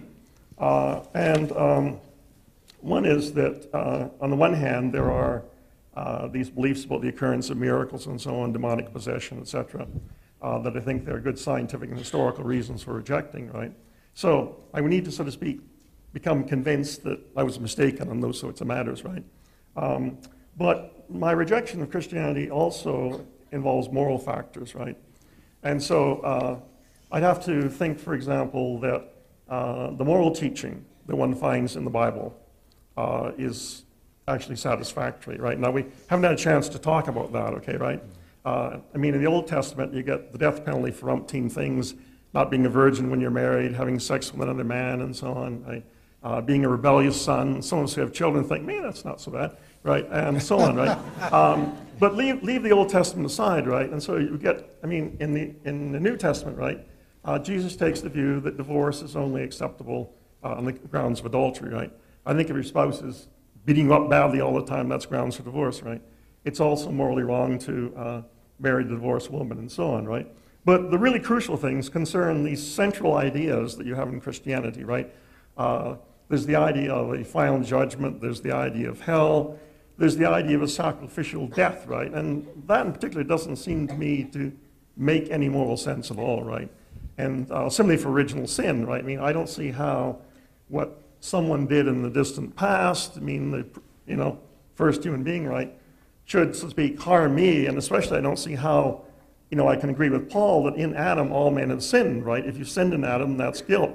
One is that, on the one hand, there are these beliefs about the occurrence of miracles and so on, demonic possession, etc., that I think there are good scientific and historical reasons for rejecting, right? So I would need to, so to speak, become convinced that I was mistaken on those sorts of matters, right? But my rejection of Christianity also involves moral factors, right? And so I'd have to think, for example, that the moral teaching that one finds in the Bible is actually satisfactory, right? Now, we haven't had a chance to talk about that, okay, right? I mean, in the Old Testament, you get the death penalty for umpteen things, not being a virgin when you're married, having sex with another man, and so on, right? Being a rebellious son. Some of us who have children think, man, that's not so bad, right? And so on, right? But leave the Old Testament aside, right? And so you get, I mean, in the New Testament, right? Jesus takes the view that divorce is only acceptable on the grounds of adultery, right? I think if your spouse is beating you up badly all the time, that's grounds for divorce, right? It's also morally wrong to marry the divorced woman and so on, right? But the really crucial things concern these central ideas that you have in Christianity, right? There's the idea of a final judgment, there's the idea of hell, there's the idea of a sacrificial death, right? And that in particular doesn't seem to me to make any moral sense at all, right? And similarly for original sin, right? I mean, I don't see how what someone did in the distant past, I mean, the first human being, right, should, so to speak, harm me, and especially I don't see how, I can agree with Paul that in Adam all men have sinned, right? If you sinned in Adam, that's guilt, right?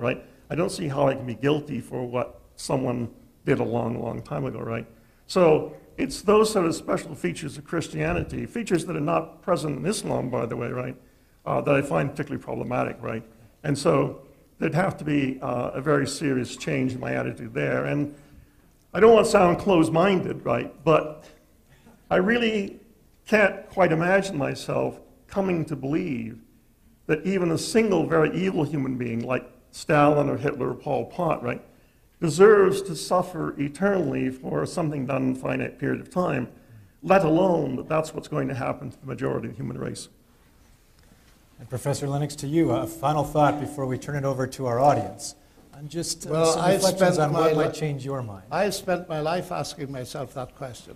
I don't see how I can be guilty for what someone did a long, long time ago, right? So it's those sort of special features of Christianity, features that are not present in Islam, by the way, right, that I find particularly problematic, right? And so there'd have to be a very serious change in my attitude there. And I don't want to sound closed-minded, right, but I really can't quite imagine myself coming to believe that even a single very evil human being like Stalin or Hitler or Pol Pot, right, deserves to suffer eternally for something done in a finite period of time, let alone that that's what's going to happen to the majority of the human race. And Professor Lennox, to you, a final thought before we turn it over to our audience. And just some reflections on what might change your mind. I've spent my life asking myself that question.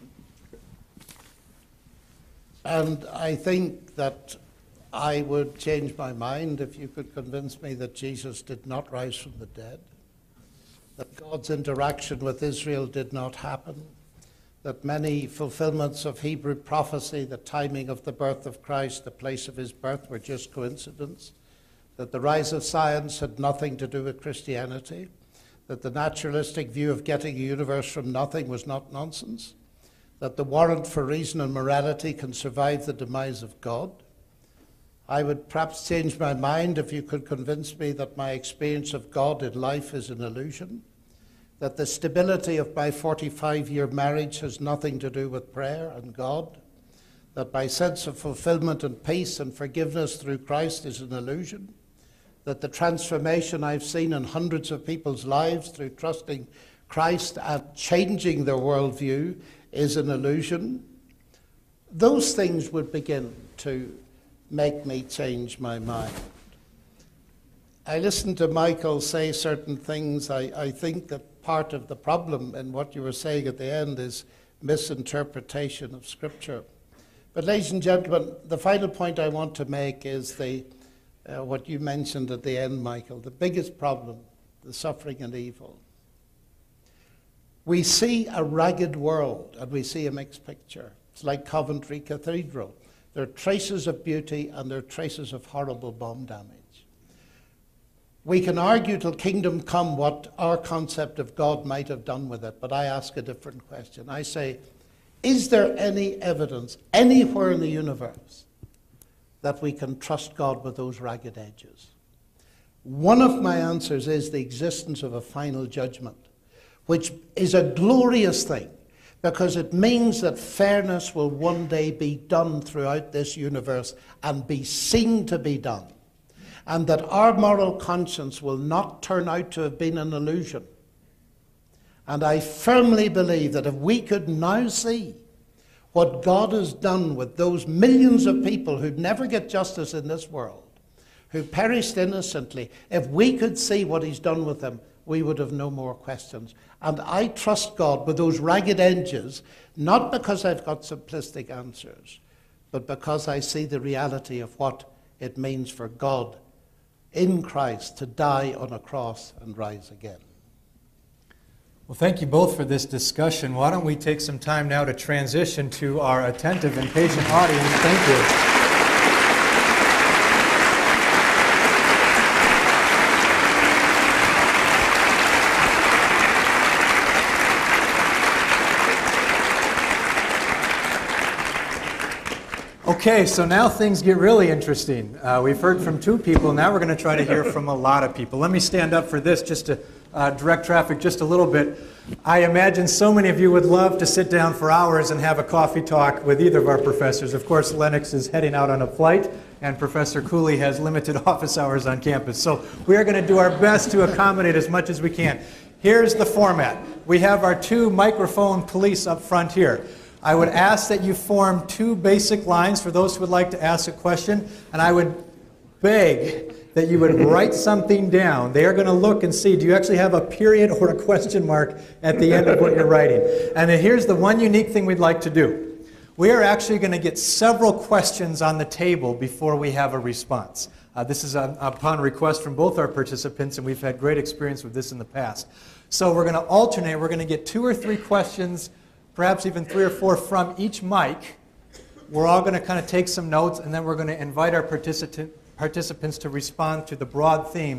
And I think that I would change my mind if you could convince me that Jesus did not rise from the dead, that God's interaction with Israel did not happen, that many fulfillments of Hebrew prophecy, the timing of the birth of Christ, the place of his birth were just coincidence, that the rise of science had nothing to do with Christianity, that the naturalistic view of getting a universe from nothing was not nonsense, that the warrant for reason and morality can survive the demise of God. I would perhaps change my mind if you could convince me that my experience of God in life is an illusion, that the stability of my 45-year marriage has nothing to do with prayer and God, that my sense of fulfillment and peace and forgiveness through Christ is an illusion, that the transformation I've seen in hundreds of people's lives through trusting Christ and changing their worldview is an illusion. Those things would begin to make me change my mind. I listened to Michael say certain things. I think that part of the problem in what you were saying at the end is misinterpretation of Scripture. But ladies and gentlemen, the final point I want to make is what you mentioned at the end, Michael, the biggest problem, the suffering and evil. We see a ragged world and we see a mixed picture. It's like Coventry Cathedral. There are traces of beauty and there are traces of horrible bomb damage. We can argue till kingdom come what our concept of God might have done with it, but I ask a different question. I say, is there any evidence anywhere in the universe that we can trust God with those ragged edges? One of my answers is the existence of a final judgment, which is a glorious thing, because it means that fairness will one day be done throughout this universe and be seen to be done, and that our moral conscience will not turn out to have been an illusion. And I firmly believe that if we could now see what God has done with those millions of people who'd never get justice in this world, who perished innocently, if we could see what he's done with them, we would have no more questions. And I trust God with those ragged edges, not because I've got simplistic answers, but because I see the reality of what it means for God in Christ to die on a cross and rise again. Well, thank you both for this discussion. Why don't we take some time now to transition to our attentive and patient audience. Thank you. Okay, so now things get really interesting. We've heard from two people. Now we're going to try to hear from a lot of people. Let me stand up for this just to direct traffic just a little bit. I imagine so many of you would love to sit down for hours and have a coffee talk with either of our professors. Of course, Lennox is heading out on a flight, and Professor Cooley has limited office hours on campus. So we are going to do our best to accommodate as much as we can. Here's the format. We have our two microphone police up front here. I would ask that you form two basic lines for those who would like to ask a question, and I would beg that you would write something down. They are going to look and see, do you actually have a period or a question mark at the end of what you're writing? And then here's the one unique thing we'd like to do. We are actually going to get several questions on the table before we have a response. This is upon request from both our participants, and we've had great experience with this in the past. So we're going to alternate. We're going to get 2 or 3 questions, perhaps even 3 or 4 from each mic. We're all going to kind of take some notes, and then we're going to invite our participants to respond to the broad themes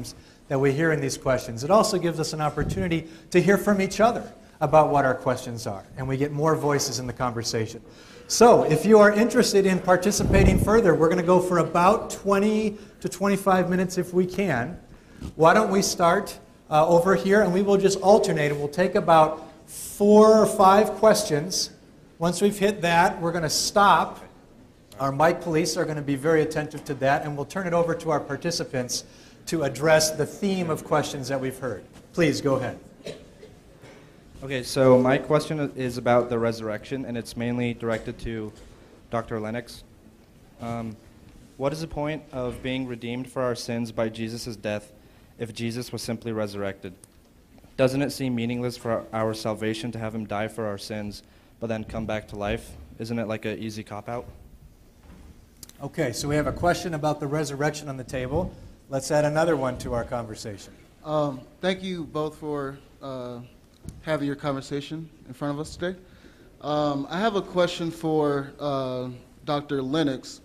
that we hear in these questions. It also gives us an opportunity to hear from each other about what our questions are, and we get more voices in the conversation. So if you are interested in participating further, we're going to go for about 20 to 25 minutes if we can. Why don't we start over here, and we will just alternate, and we'll take about 4 or 5 questions. Once we've hit that, we're going to stop. Our mic police are going to be very attentive to that, and we'll turn it over to our participants to address the theme of questions that we've heard. Please, go ahead. Okay, so my question is about the resurrection, and it's mainly directed to Dr. Lennox. What is the point of being redeemed for our sins by Jesus' death if Jesus was simply resurrected? Doesn't it seem meaningless for our salvation to have him die for our sins, but then come back to life? Isn't it like an easy cop-out? Okay, so we have a question about the resurrection on the table. Let's add another one to our conversation. Thank you both for having your conversation in front of us today. I have a question for Dr. Lennox.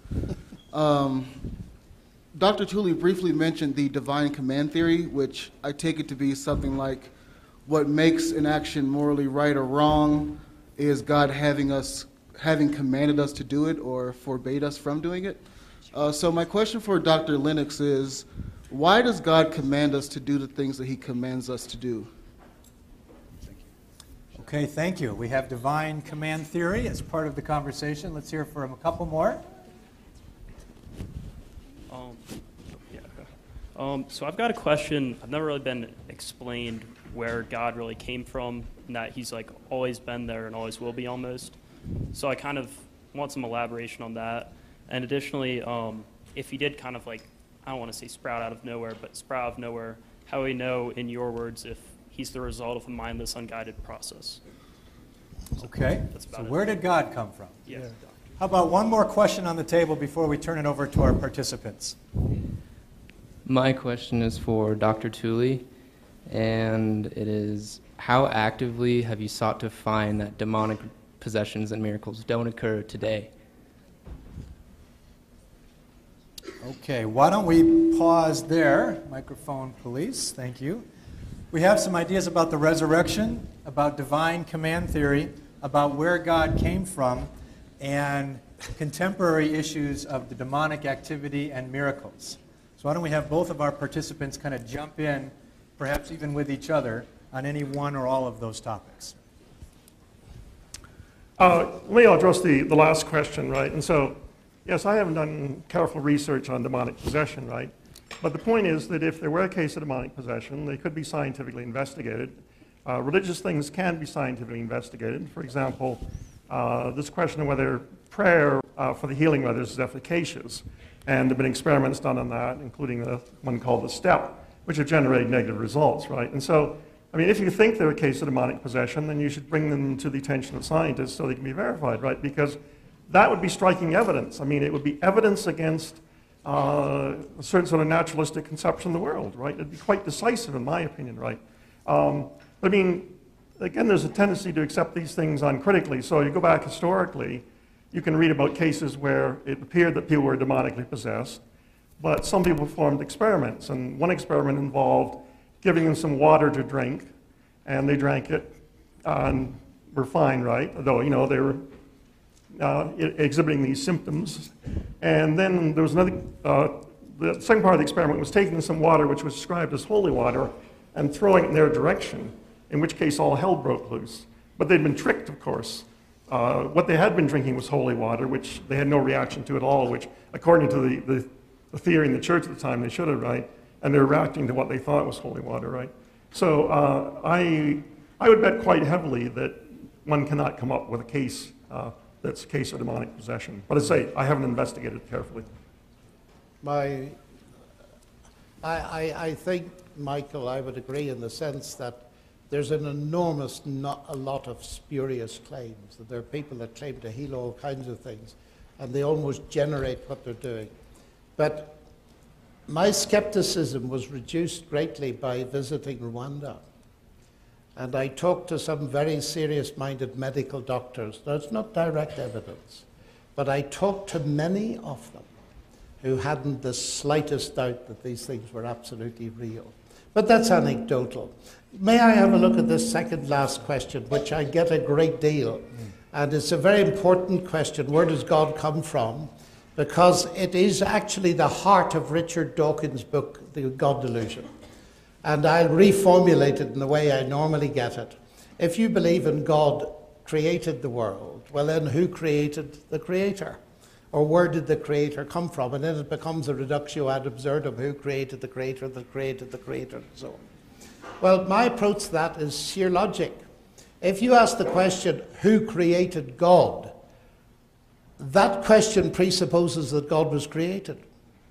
Dr. Tooley briefly mentioned the divine command theory, which I take it to be something like what makes an action morally right or wrong is God having commanded us to do it or forbade us from doing it. So my question for Dr. Lennox is, why does God command us to do the things that he commands us to do? Okay, thank you. We have divine command theory as part of the conversation. Let's hear from a couple more. So I've got a question. I've never really been explained where God really came from, and that he's like always been there and always will be almost. So I kind of want some elaboration on that. And additionally, if he did kind of like, I don't want to say sprout out of nowhere, but sprout out of nowhere, how we know, in your words, if he's the result of a mindless, unguided process. Okay, so where did God come from? Yeah. How about one more question on the table before we turn it over to our participants? My question is for Dr. Tooley, and it is, how actively have you sought to find that demonic possessions and miracles don't occur today? Okay, why don't we pause there? Microphone, please. Thank you. We have some ideas about the resurrection, about divine command theory, about where God came from, and contemporary issues of the demonic activity and miracles. So why don't we have both of our participants kind of jump in, perhaps even with each other, on any one or all of those topics. Let me address the last question, right? And so, yes, I haven't done careful research on demonic possession, right? But the point is that if there were a case of demonic possession, they could be scientifically investigated. Religious things can be scientifically investigated. For example, this question of whether prayer for the healing of others is efficacious. And there have been experiments done on that, including the one called the STEP, which have generated negative results, right? And so, I mean, if you think they're a case of demonic possession, then you should bring them to the attention of scientists so they can be verified, right? Because that would be striking evidence. I mean, it would be evidence against a certain sort of naturalistic conception of the world, right? It'd be quite decisive, in my opinion, right? I mean, again, there's a tendency to accept these things uncritically. So you go back historically, you can read about cases where it appeared that people were demonically possessed, but some people performed experiments. And one experiment involved giving them some water to drink, and they drank it and were fine, right? Although, you know, they were exhibiting these symptoms. And then there was another, the second part of the experiment was taking some water which was described as holy water and throwing it in their direction, in which case all hell broke loose. But they'd been tricked, of course. What they had been drinking was holy water, which they had no reaction to at all, which, according to the theory in the church at the time, they should have, right? And they're reacting to what they thought was holy water, right? So I would bet quite heavily that one cannot come up with a case that's a case of demonic possession. But as I say, I haven't investigated it carefully. I think, Michael, I would agree in the sense that there's an enormous, not a lot of spurious claims, that there are people that claim to heal all kinds of things, and they almost generate what they're doing. But my skepticism was reduced greatly by visiting Rwanda. And I talked to some very serious-minded medical doctors. Now, it's not direct evidence, but I talked to many of them who hadn't the slightest doubt that these things were absolutely real. But that's anecdotal. May I have a look at this second last question, which I get a great deal. And it's a very important question. Where does God come from? Because it is actually the heart of Richard Dawkins' book, The God Delusion. And I'll reformulate it in the way I normally get it. If you believe in God created the world, well then who created the creator? Or where did the creator come from? And then it becomes a reductio ad absurdum. Who created the creator, that created the creator, and so on. Well, my approach to that is sheer logic. If you ask the question, who created God? That question presupposes that God was created.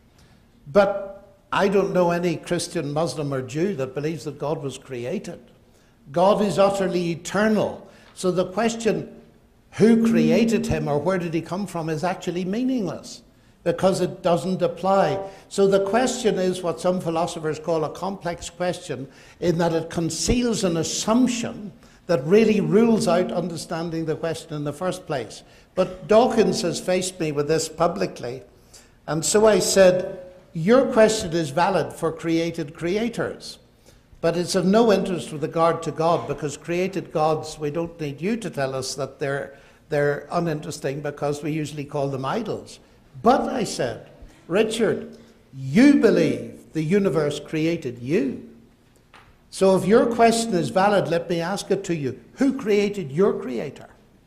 But I don't know any Christian, Muslim, or Jew that believes that God was created. God is utterly eternal. So the question, who created him or where did he come from, is actually meaningless because it doesn't apply. So the question is what some philosophers call a complex question, in that it conceals an assumption that really rules out understanding the question in the first place. But Dawkins has faced me with this publicly, and so I said, your question is valid for created creators, but it's of no interest with regard to God, because created gods, we don't need you to tell us that they're uninteresting, because we usually call them idols. But I said, Richard, you believe the universe created you. So if your question is valid, let me ask it to you. Who created your creator?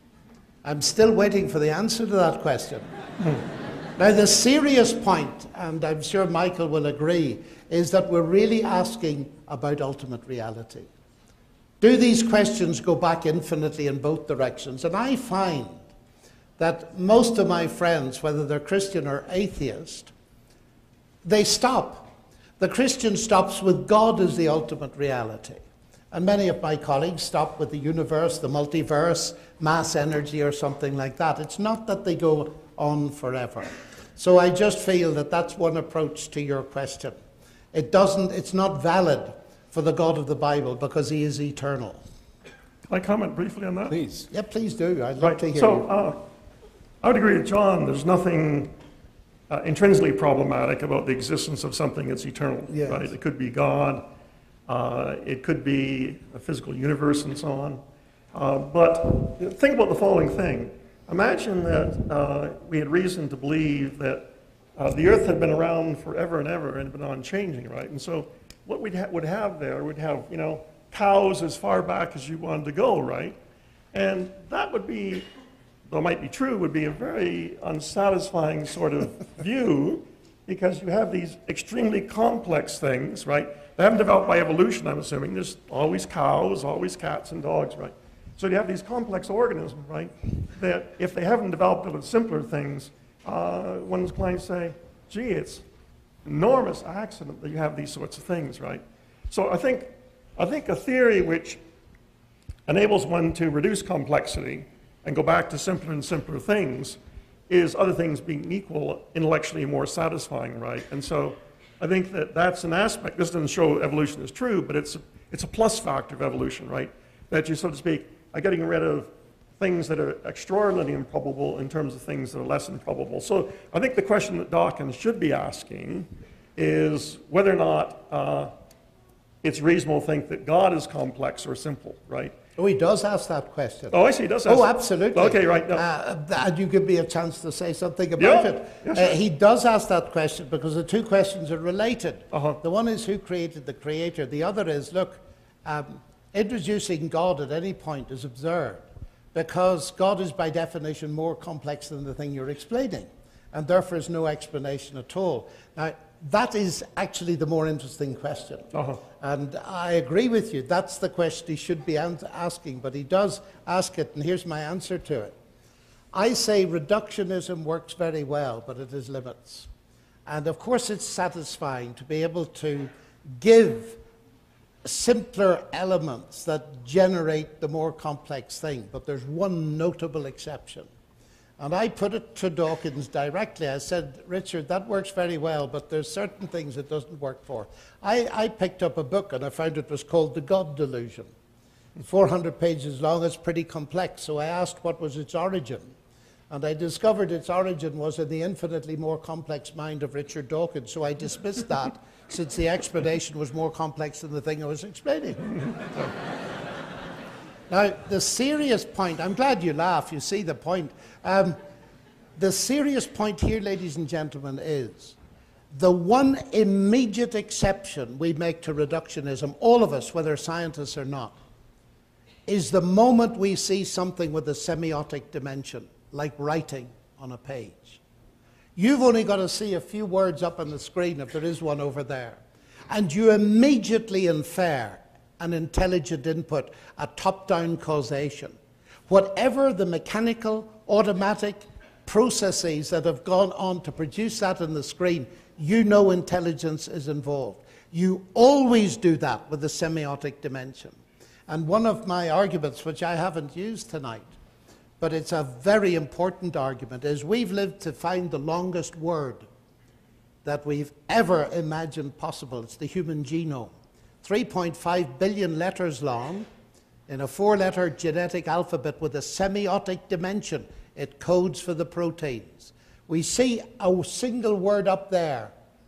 I'm still waiting for the answer to that question. Now, the serious point, and I'm sure Michael will agree, is that we're really asking about ultimate reality. Do these questions go back infinitely in both directions? And I find that most of my friends, whether they're Christian or atheist, they stop. The Christian stops with God as the ultimate reality. And many of my colleagues stop with the universe, the multiverse, mass energy, or something like that. It's not that they go on forever. So I just feel that that's one approach to your question. It's not valid for the God of the Bible because he is eternal. Can I comment briefly on that? Please. Yeah, please do. I'd love to hear you. So I would agree with John. There's nothing intrinsically problematic about the existence of something that's eternal. Yes. Right? It could be God. It could be a physical universe and so on. But think about the following thing. Imagine that we had reason to believe that the earth had been around forever and ever and been unchanging, right? And so what we would have there, we'd have, cows as far back as you wanted to go, right? And that would be, though it might be true, would be a very unsatisfying sort of view, because you have these extremely complex things, right? They haven't developed by evolution, I'm assuming. There's always cows, always cats and dogs, right? So you have these complex organisms, right, that if they haven't developed into simpler things, one's inclined to say, gee, it's an enormous accident that you have these sorts of things, right? So I think a theory which enables one to reduce complexity and go back to simpler and simpler things is, other things being equal, intellectually more satisfying, right? And so I think that that's an aspect. This doesn't show evolution is true, but it's a plus factor of evolution, right? That you, so to speak, are getting rid of things that are extraordinarily improbable in terms of things that are less improbable. So I think the question that Dawkins should be asking is whether or not it's reasonable to think that God is complex or simple, right? Oh, he does ask that question. Oh, I see, he does ask. Oh, absolutely. Okay, right. No. And you give me a chance to say something about it. Yeah, sure. He does ask that question because the two questions are related. Uh-huh. The one is who created the creator. The other is, look, introducing God at any point is absurd, because God is by definition more complex than the thing you're explaining, and therefore is no explanation at all. Now, that is actually the more interesting question. Uh-huh. And I agree with you, that's the question he should be asking, but he does ask it, and here's my answer to it. I say reductionism works very well, but it has limits. And of course it's satisfying to be able to give simpler elements that generate the more complex thing, but there's one notable exception. And I put it to Dawkins directly. I said, Richard, that works very well, but there's certain things it doesn't work for. I picked up a book and I found it was called The God Delusion. 400 pages long, it's pretty complex. So I asked what was its origin. And I discovered its origin was in the infinitely more complex mind of Richard Dawkins. So I dismissed that since the explanation was more complex than the thing I was explaining. Now, the serious point, I'm glad you laugh, you see the point. The serious point here, ladies and gentlemen, is the one immediate exception we make to reductionism, all of us, whether scientists or not, is the moment we see something with a semiotic dimension, like writing on a page. You've only got to see a few words up on the screen, if there is one over there, and you immediately infer an intelligent input, a top-down causation. Whatever the mechanical, automatic processes that have gone on to produce that on the screen, you know intelligence is involved. You always do that with the semiotic dimension. And one of my arguments, which I haven't used tonight, but it's a very important argument, is we've lived to find the longest word that we've ever imagined possible. It's the human genome. 3.5 billion letters long, in a 4-letter genetic alphabet with a semiotic dimension. It codes for the proteins. We see a single word up there,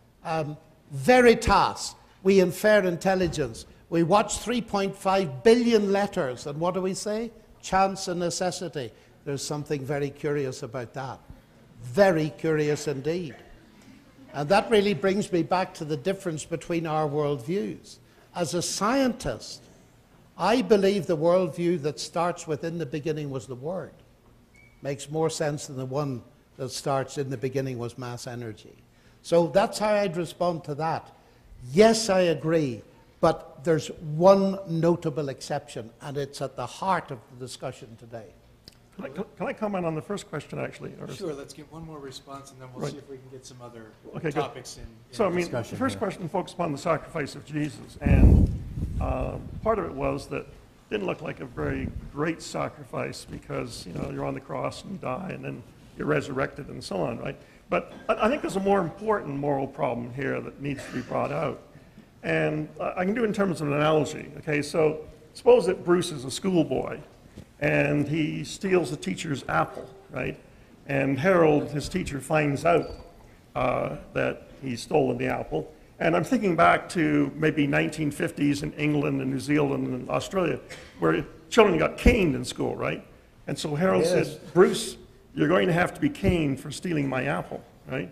veritas. We infer intelligence. We watch 3.5 billion letters, and what do we say? Chance and necessity. There's something very curious about that. Very curious indeed. And that really brings me back to the difference between our worldviews. As a scientist, I believe the worldview that starts with "in the beginning was the Word" makes more sense than the one that starts "in the beginning was mass energy." So that's how I'd respond to that. Yes, I agree, but there's one notable exception, and it's at the heart of the discussion today. Can I comment on the first question, actually? Sure, let's get one more response, and then we'll see if we can get some other topics in So, the discussion. the first question focused upon the sacrifice of Jesus, and part of it was that it didn't look like a very great sacrifice because, you're on the cross and you die, and then you're resurrected and so on, right? But I think there's a more important moral problem here that needs to be brought out. And I can do it in terms of an analogy, okay? So suppose that Bruce is a schoolboy, and he steals the teacher's apple, right? And Harold, his teacher, finds out that he's stolen the apple. And I'm thinking back to maybe 1950s in England and New Zealand and Australia, where children got caned in school, right? And so Harold said, "Bruce, you're going to have to be caned for stealing my apple," right?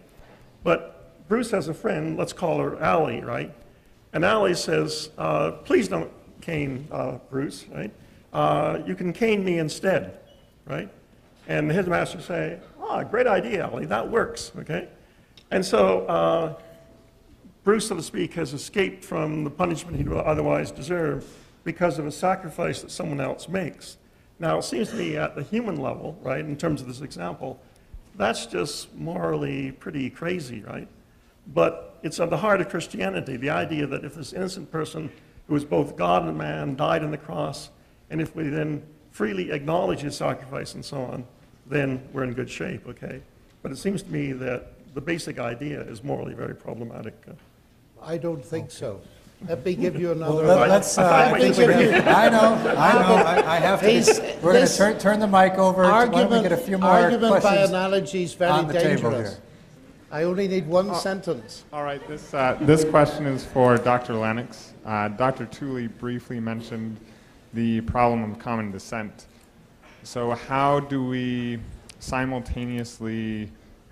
But Bruce has a friend, let's call her Allie, right? And Allie says, "Please don't cane Bruce, right? You can cane me instead," right? And the headmaster say, "Great idea, Allie, that works," okay? And so Bruce, so to speak, has escaped from the punishment he'd otherwise deserve because of a sacrifice that someone else makes. Now, it seems to me at the human level, right, in terms of this example, that's just morally pretty crazy, right? But it's at the heart of Christianity, the idea that if this innocent person who is both God and man died on the cross, and if we then freely acknowledge his sacrifice and so on, then we're in good shape, okay? But it seems to me that the basic idea is morally very problematic. I don't think so. Let me give you another. Well, let's. I know. I have to. We're going to turn the mic over. Why don't we get a few more argument by questions analogy is very on the table dangerous. here. I only need one sentence. All right, this question is for Dr. Lennox. Dr. Tooley briefly mentioned the problem of common descent. So how do we simultaneously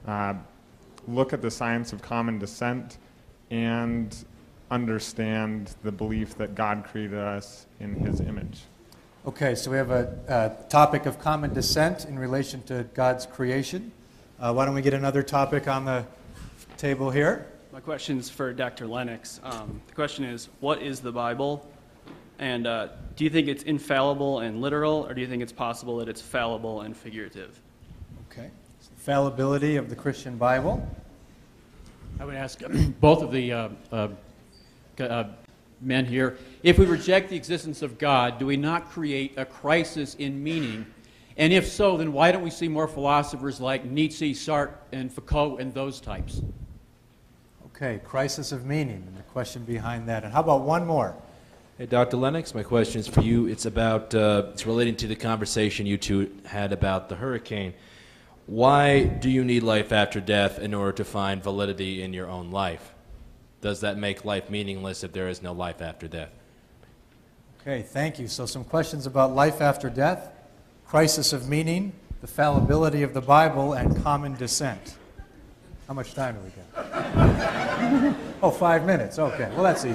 look at the science of common descent and understand the belief that God created us in his image? Okay, so we have a topic of common descent in relation to God's creation. Why don't we get another topic on the table here? My question is for Dr. Lennox. The question is, what is the Bible? And do you think it's infallible and literal, or do you think it's possible that it's fallible and figurative? Okay. So fallibility of the Christian Bible. I would ask both of the men here, if we reject the existence of God, do we not create a crisis in meaning? And if so, then why don't we see more philosophers like Nietzsche, Sartre, and Foucault and those types? Okay, crisis of meaning, and the question behind that. And how about one more? Hey, Dr. Lennox, my question is for you. It's about, it's relating to the conversation you two had about the hurricane. Why do you need life after death in order to find validity in your own life? does that make life meaningless if there is no life after death? Okay, thank you. So some questions about life after death, crisis of meaning, the fallibility of the Bible, and common descent. How much time do we got? Oh, 5 minutes. Okay, well, that's easy.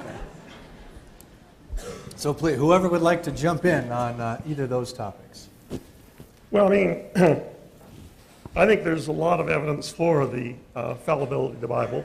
Okay. So please, whoever would like to jump in on either of those topics. Well, I mean, I think there's a lot of evidence for the fallibility of the Bible.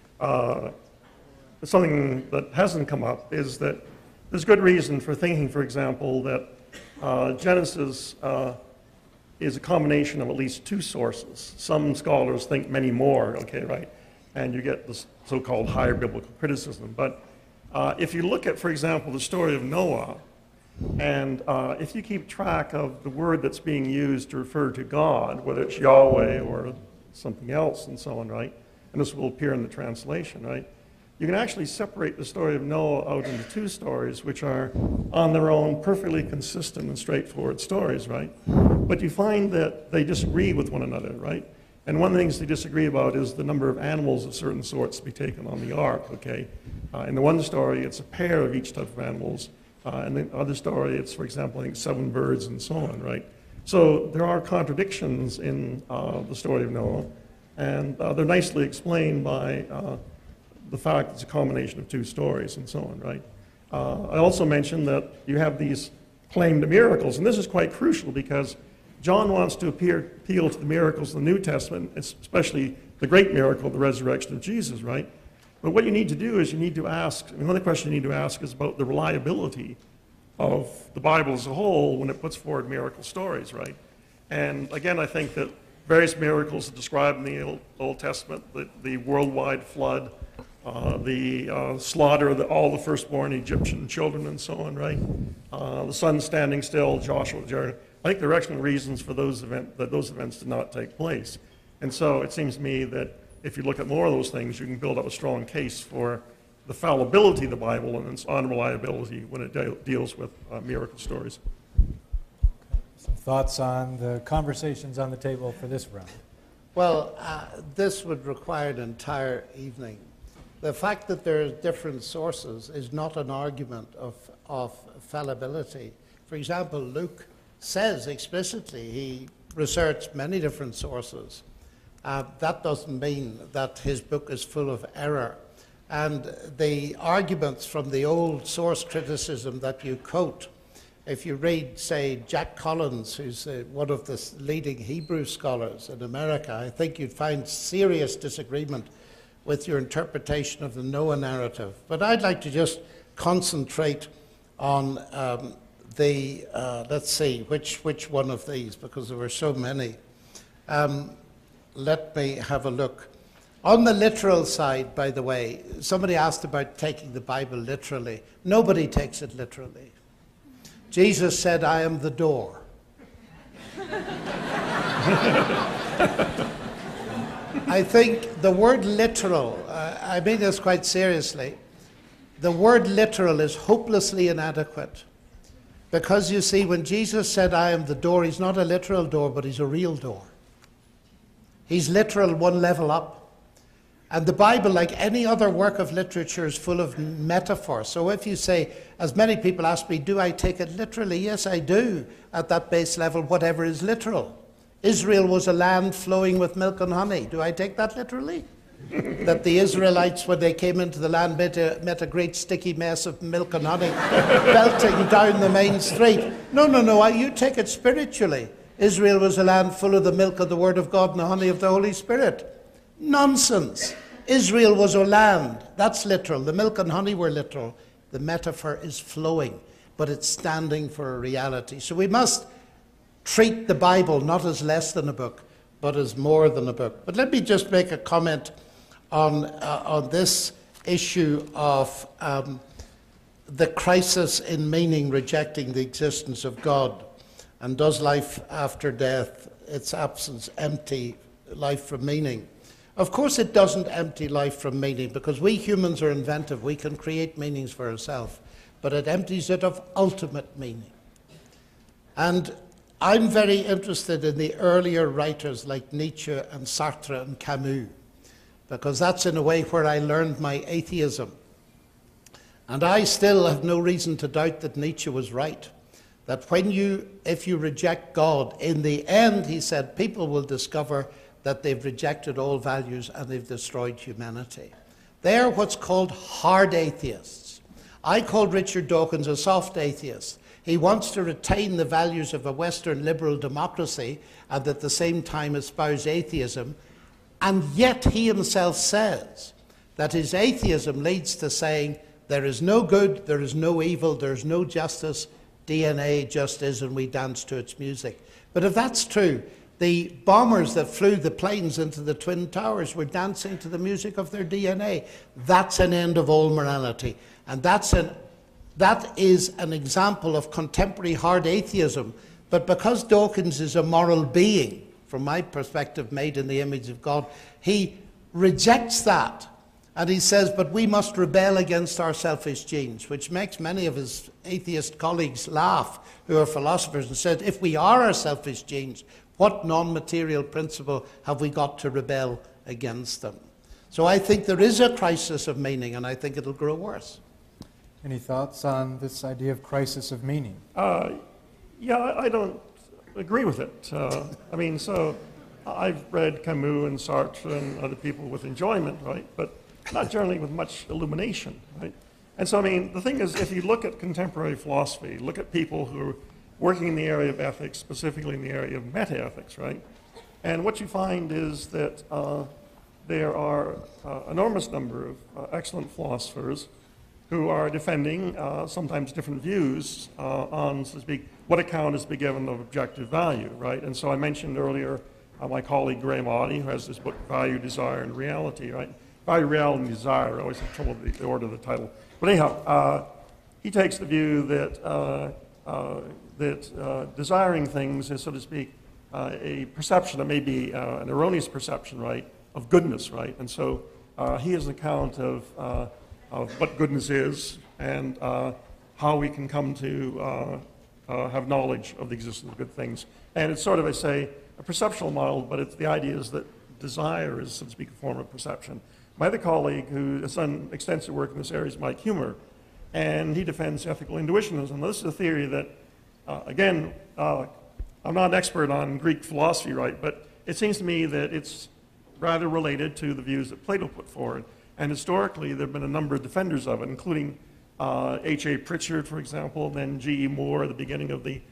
Something that hasn't come up is that there's good reason for thinking, for example, that Genesis is a combination of at least two sources. Some scholars think many more, okay, right? And you get this so-called higher biblical criticism. But if you look at, for example, the story of Noah, and if you keep track of the word that's being used to refer to God, whether it's Yahweh or something else and so on, right? And this will appear in the translation, right? You can actually separate the story of Noah out into two stories, which are on their own perfectly consistent and straightforward stories, right? But you find that they disagree with one another, right? And one of the things they disagree about is the number of animals of certain sorts to be taken on the ark, okay? In the one story, it's a pair of each type of animals. In the other story, it's, for example, I think 7 birds and so on, right? So there are contradictions in the story of Noah, and they're nicely explained by the fact it's a combination of two stories and so on, right? I also mentioned that you have these claimed miracles, and this is quite crucial because John wants to appeal to the miracles of the New Testament, especially the great miracle of the resurrection of Jesus, right? But what you need to do is you need to ask, another question you need to ask is about the reliability of the Bible as a whole when it puts forward miracle stories, right? And again, I think that various miracles described in the Old Testament, the worldwide flood, the slaughter of all the firstborn Egyptian children and so on, right? The sun standing still, Joshua, Jericho. I think there are excellent reasons for those events did not take place. And so it seems to me that if you look at more of those things, you can build up a strong case for the fallibility of the Bible and its unreliability when it deals with miracle stories. Some thoughts on the conversations on the table for this round? Well, this would require an entire evening. The fact that there are different sources is not an argument of fallibility. For example, Luke says explicitly he researched many different sources. That doesn't mean that his book is full of error. And the arguments from the old source criticism that you quote, if you read, say, Jack Collins, who's one of the leading Hebrew scholars in America, I think you'd find serious disagreement with your interpretation of the Noah narrative. But I'd like to just concentrate on let's see, which one of these, because there were so many. Let me have a look. On the literal side, by the way, somebody asked about taking the Bible literally. Nobody takes it literally. Jesus said, "I am the door." I think the word literal, I mean this quite seriously, the word literal is hopelessly inadequate. Because you see, when Jesus said, "I am the door," he's not a literal door, but he's a real door. He's literal one level up. And the Bible, like any other work of literature, is full of metaphor. So if you say, as many people ask me, do I take it literally? Yes, I do, at that base level, whatever is literal. Israel was a land flowing with milk and honey. Do I take that literally? That the Israelites, when they came into the land, met a great sticky mess of milk and honey belting down the main street. No, you take it spiritually. Israel was a land full of the milk of the Word of God and the honey of the Holy Spirit. Nonsense. Israel was a land. That's literal. The milk and honey were literal. The metaphor is flowing, but it's standing for a reality. So we must treat the Bible not as less than a book, but as more than a book. But let me just make a comment on this issue of the crisis in meaning, rejecting the existence of God. And does life after death, its absence, empty life from meaning? Of course it doesn't empty life from meaning, because we humans are inventive. We can create meanings for ourselves. But it empties it of ultimate meaning. And I'm very interested in the earlier writers like Nietzsche and Sartre and Camus, because that's in a way where I learned my atheism. And I still have no reason to doubt that Nietzsche was right. That if you reject God, in the end, he said, people will discover that they've rejected all values and they've destroyed humanity. They're what's called hard atheists. I called Richard Dawkins a soft atheist. He wants to retain the values of a Western liberal democracy and at the same time espouse atheism. And yet he himself says that his atheism leads to saying there is no good, there is no evil, there is no justice, DNA just is, and we dance to its music. But if that's true, the bombers that flew the planes into the Twin Towers were dancing to the music of their DNA. That's an end of all morality. And that is an example of contemporary hard atheism. But because Dawkins is a moral being, from my perspective, made in the image of God, he rejects that. And he says, but we must rebel against our selfish genes, which makes many of his atheist colleagues laugh, who are philosophers, and said, if we are our selfish genes, what non-material principle have we got to rebel against them? So I think there is a crisis of meaning, and I think it'll grow worse. Any thoughts on this idea of crisis of meaning? Yeah, I don't agree with it. I mean, so I've read Camus and Sartre and other people with enjoyment, right? But not generally with much illumination, right? And so, I mean, the thing is, if you look at contemporary philosophy, look at people who are working in the area of ethics, specifically in the area of meta-ethics, right? And what you find is that there are an enormous number of excellent philosophers who are defending sometimes different views on, so to speak, what account is to be given of objective value, right? And so I mentioned earlier my colleague Graham Oddie, who has this book, Value, Desire, and Reality, right? Value, Reality, and Desire. I always have trouble with the order of the title. But anyhow, he takes the view that desiring things is, so to speak, a perception that may be an erroneous perception, right, of goodness, right? And so he has an account of what goodness is and how we can come to have knowledge of the existence of good things. And it's sort of, I say, a perceptual model, but it's the idea is that desire is, so to speak, a form of perception. My other colleague, who has done extensive work in this area, is Mike Humer, and he defends ethical intuitionism. Now, this is a theory that, again, I'm not an expert on Greek philosophy, right, but it seems to me that it's rather related to the views that Plato put forward. And historically, there have been a number of defenders of it, including H.A. Pritchard, for example, then G.E. Moore at the beginning of the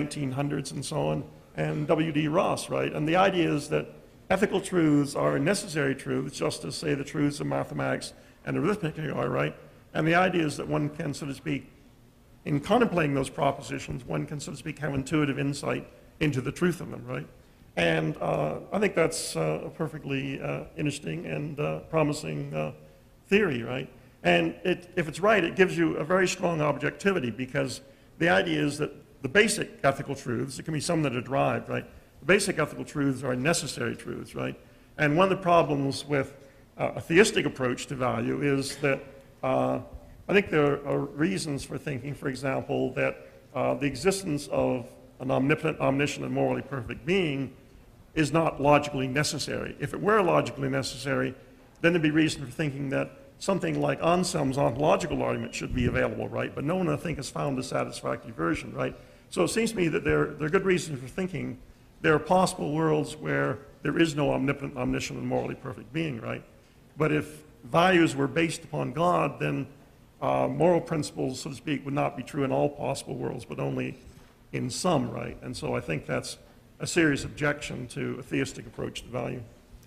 1900s and so on, and W.D. Ross, right? And the idea is that ethical truths are necessary truths, just as, say, the truths of mathematics and arithmetic are, right? And the idea is that one can, so to speak, in contemplating those propositions, one can, so to speak, have intuitive insight into the truth of them, right? And I think that's a perfectly interesting and promising theory, right? And if it's right, it gives you a very strong objectivity, because the idea is that the basic ethical truths, there can be some that are derived, right? The basic ethical truths are necessary truths, right? And one of the problems with a theistic approach to value is that I think there are reasons for thinking, for example, that the existence of an omnipotent, omniscient, and morally perfect being is not logically necessary. If it were logically necessary, then there'd be reason for thinking that something like Anselm's ontological argument should be available, right? But no one, I think, has found a satisfactory version, right? So it seems to me that there are good reasons for thinking there are possible worlds where there is no omnipotent, omniscient, and morally perfect being, right? But if values were based upon God, then moral principles, so to speak, would not be true in all possible worlds, but only in some, right? And so I think that's a serious objection to a theistic approach to value.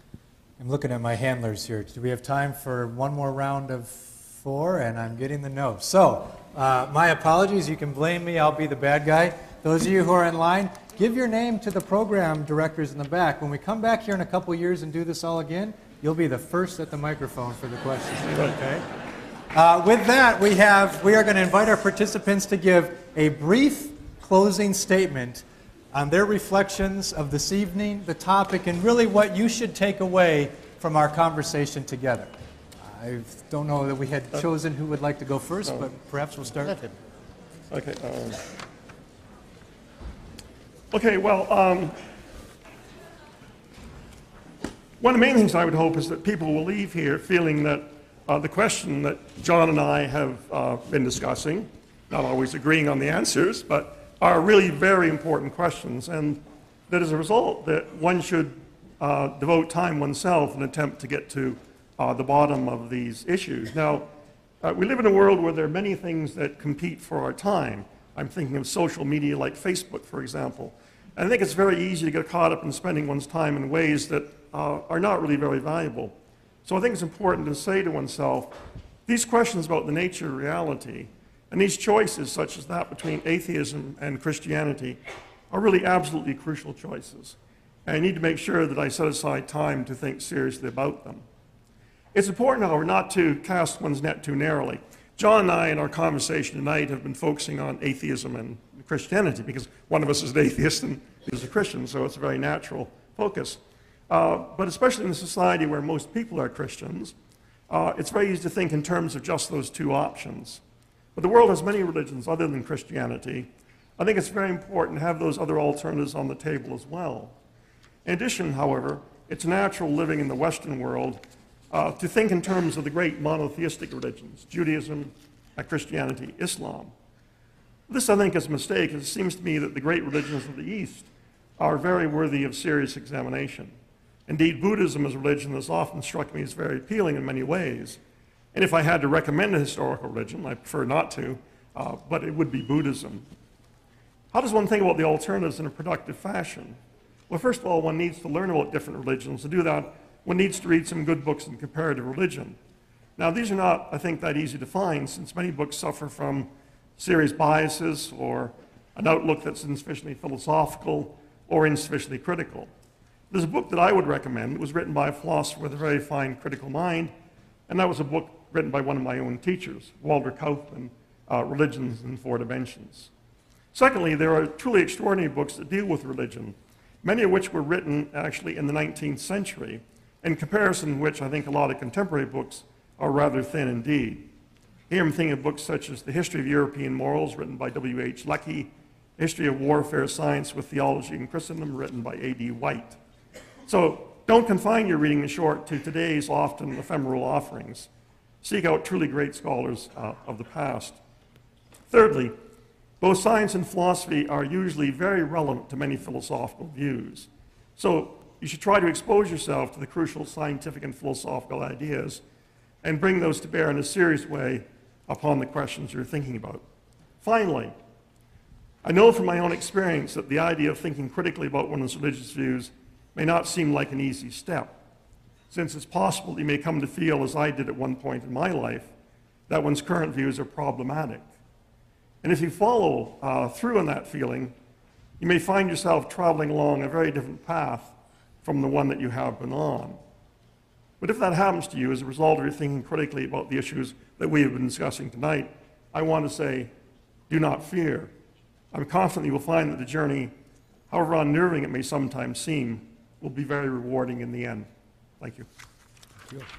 I'm looking at my handlers here. Do we have time for one more round of 4? And I'm getting the no. So, my apologies. You can blame me. I'll be the bad guy. Those of you who are in line, give your name to the program directors in the back. When we come back here in a couple years and do this all again, you'll be the first at the microphone for the questions. Okay? With that, we are going to invite our participants to give a brief closing statement on their reflections of this evening, the topic, and really what you should take away from our conversation together. I don't know that we had chosen who would like to go first, but perhaps we'll start with him. Okay. Okay, well, One of the main things I would hope is that people will leave here feeling that the question that John and I have been discussing, not always agreeing on the answers, but are really very important questions, and that as a result that one should devote time oneself and attempt to get to the bottom of these issues. Now, we live in a world where there are many things that compete for our time. I'm thinking of social media like Facebook, for example. And I think it's very easy to get caught up in spending one's time in ways that are not really very valuable. So I think it's important to say to oneself, these questions about the nature of reality and these choices, such as that between atheism and Christianity, are really absolutely crucial choices. And I need to make sure that I set aside time to think seriously about them. It's important, however, not to cast one's net too narrowly. John and I, in our conversation tonight, have been focusing on atheism and Christianity because one of us is an atheist and the other is a Christian, so it's a very natural focus. But especially in a society where most people are Christians, it's very easy to think in terms of just those two options. But the world has many religions other than Christianity. I think it's very important to have those other alternatives on the table as well. In addition, however, it's natural living in the Western world to think in terms of the great monotheistic religions, Judaism, Christianity, Islam. This, I think, is a mistake, as it seems to me that the great religions of the East are very worthy of serious examination. Indeed, Buddhism as a religion has often struck me as very appealing in many ways. And if I had to recommend a historical religion, I prefer not to, but it would be Buddhism. How does one think about the alternatives in a productive fashion? Well, first of all, one needs to learn about different religions. To do that, one needs to read some good books in comparative religion. Now, these are not, I think, that easy to find, since many books suffer from serious biases or an outlook that's insufficiently philosophical or insufficiently critical. There's a book that I would recommend. It was written by a philosopher with a very fine critical mind, and that was a book written by one of my own teachers, Walter Kaufmann, Religions in Four Dimensions. Secondly, there are truly extraordinary books that deal with religion, many of which were written actually in the 19th century, in comparison which I think a lot of contemporary books are rather thin indeed. Here I'm thinking of books such as The History of European Morals, written by W.H. Lecky, History of Warfare Science with Theology and Christendom, written by A.D. White. So don't confine your reading in short to today's often ephemeral offerings. Seek out truly great scholars of the past. Thirdly, both science and philosophy are usually very relevant to many philosophical views. So you should try to expose yourself to the crucial scientific and philosophical ideas and bring those to bear in a serious way upon the questions you're thinking about. Finally, I know from my own experience that the idea of thinking critically about one's religious views may not seem like an easy step, since it's possible that you may come to feel, as I did at one point in my life, that one's current views are problematic. And if you follow through on that feeling, you may find yourself traveling along a very different path from the one that you have been on. But if that happens to you as a result of your thinking critically about the issues that we have been discussing tonight, I want to say, do not fear. I'm confident you will find that the journey, however unnerving it may sometimes seem, will be very rewarding in the end. Thank you. Thank you.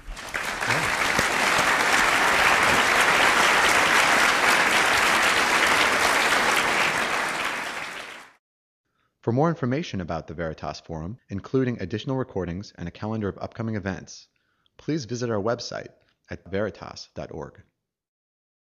For more information about the Veritas Forum, including additional recordings and a calendar of upcoming events, please visit our website at veritas.org.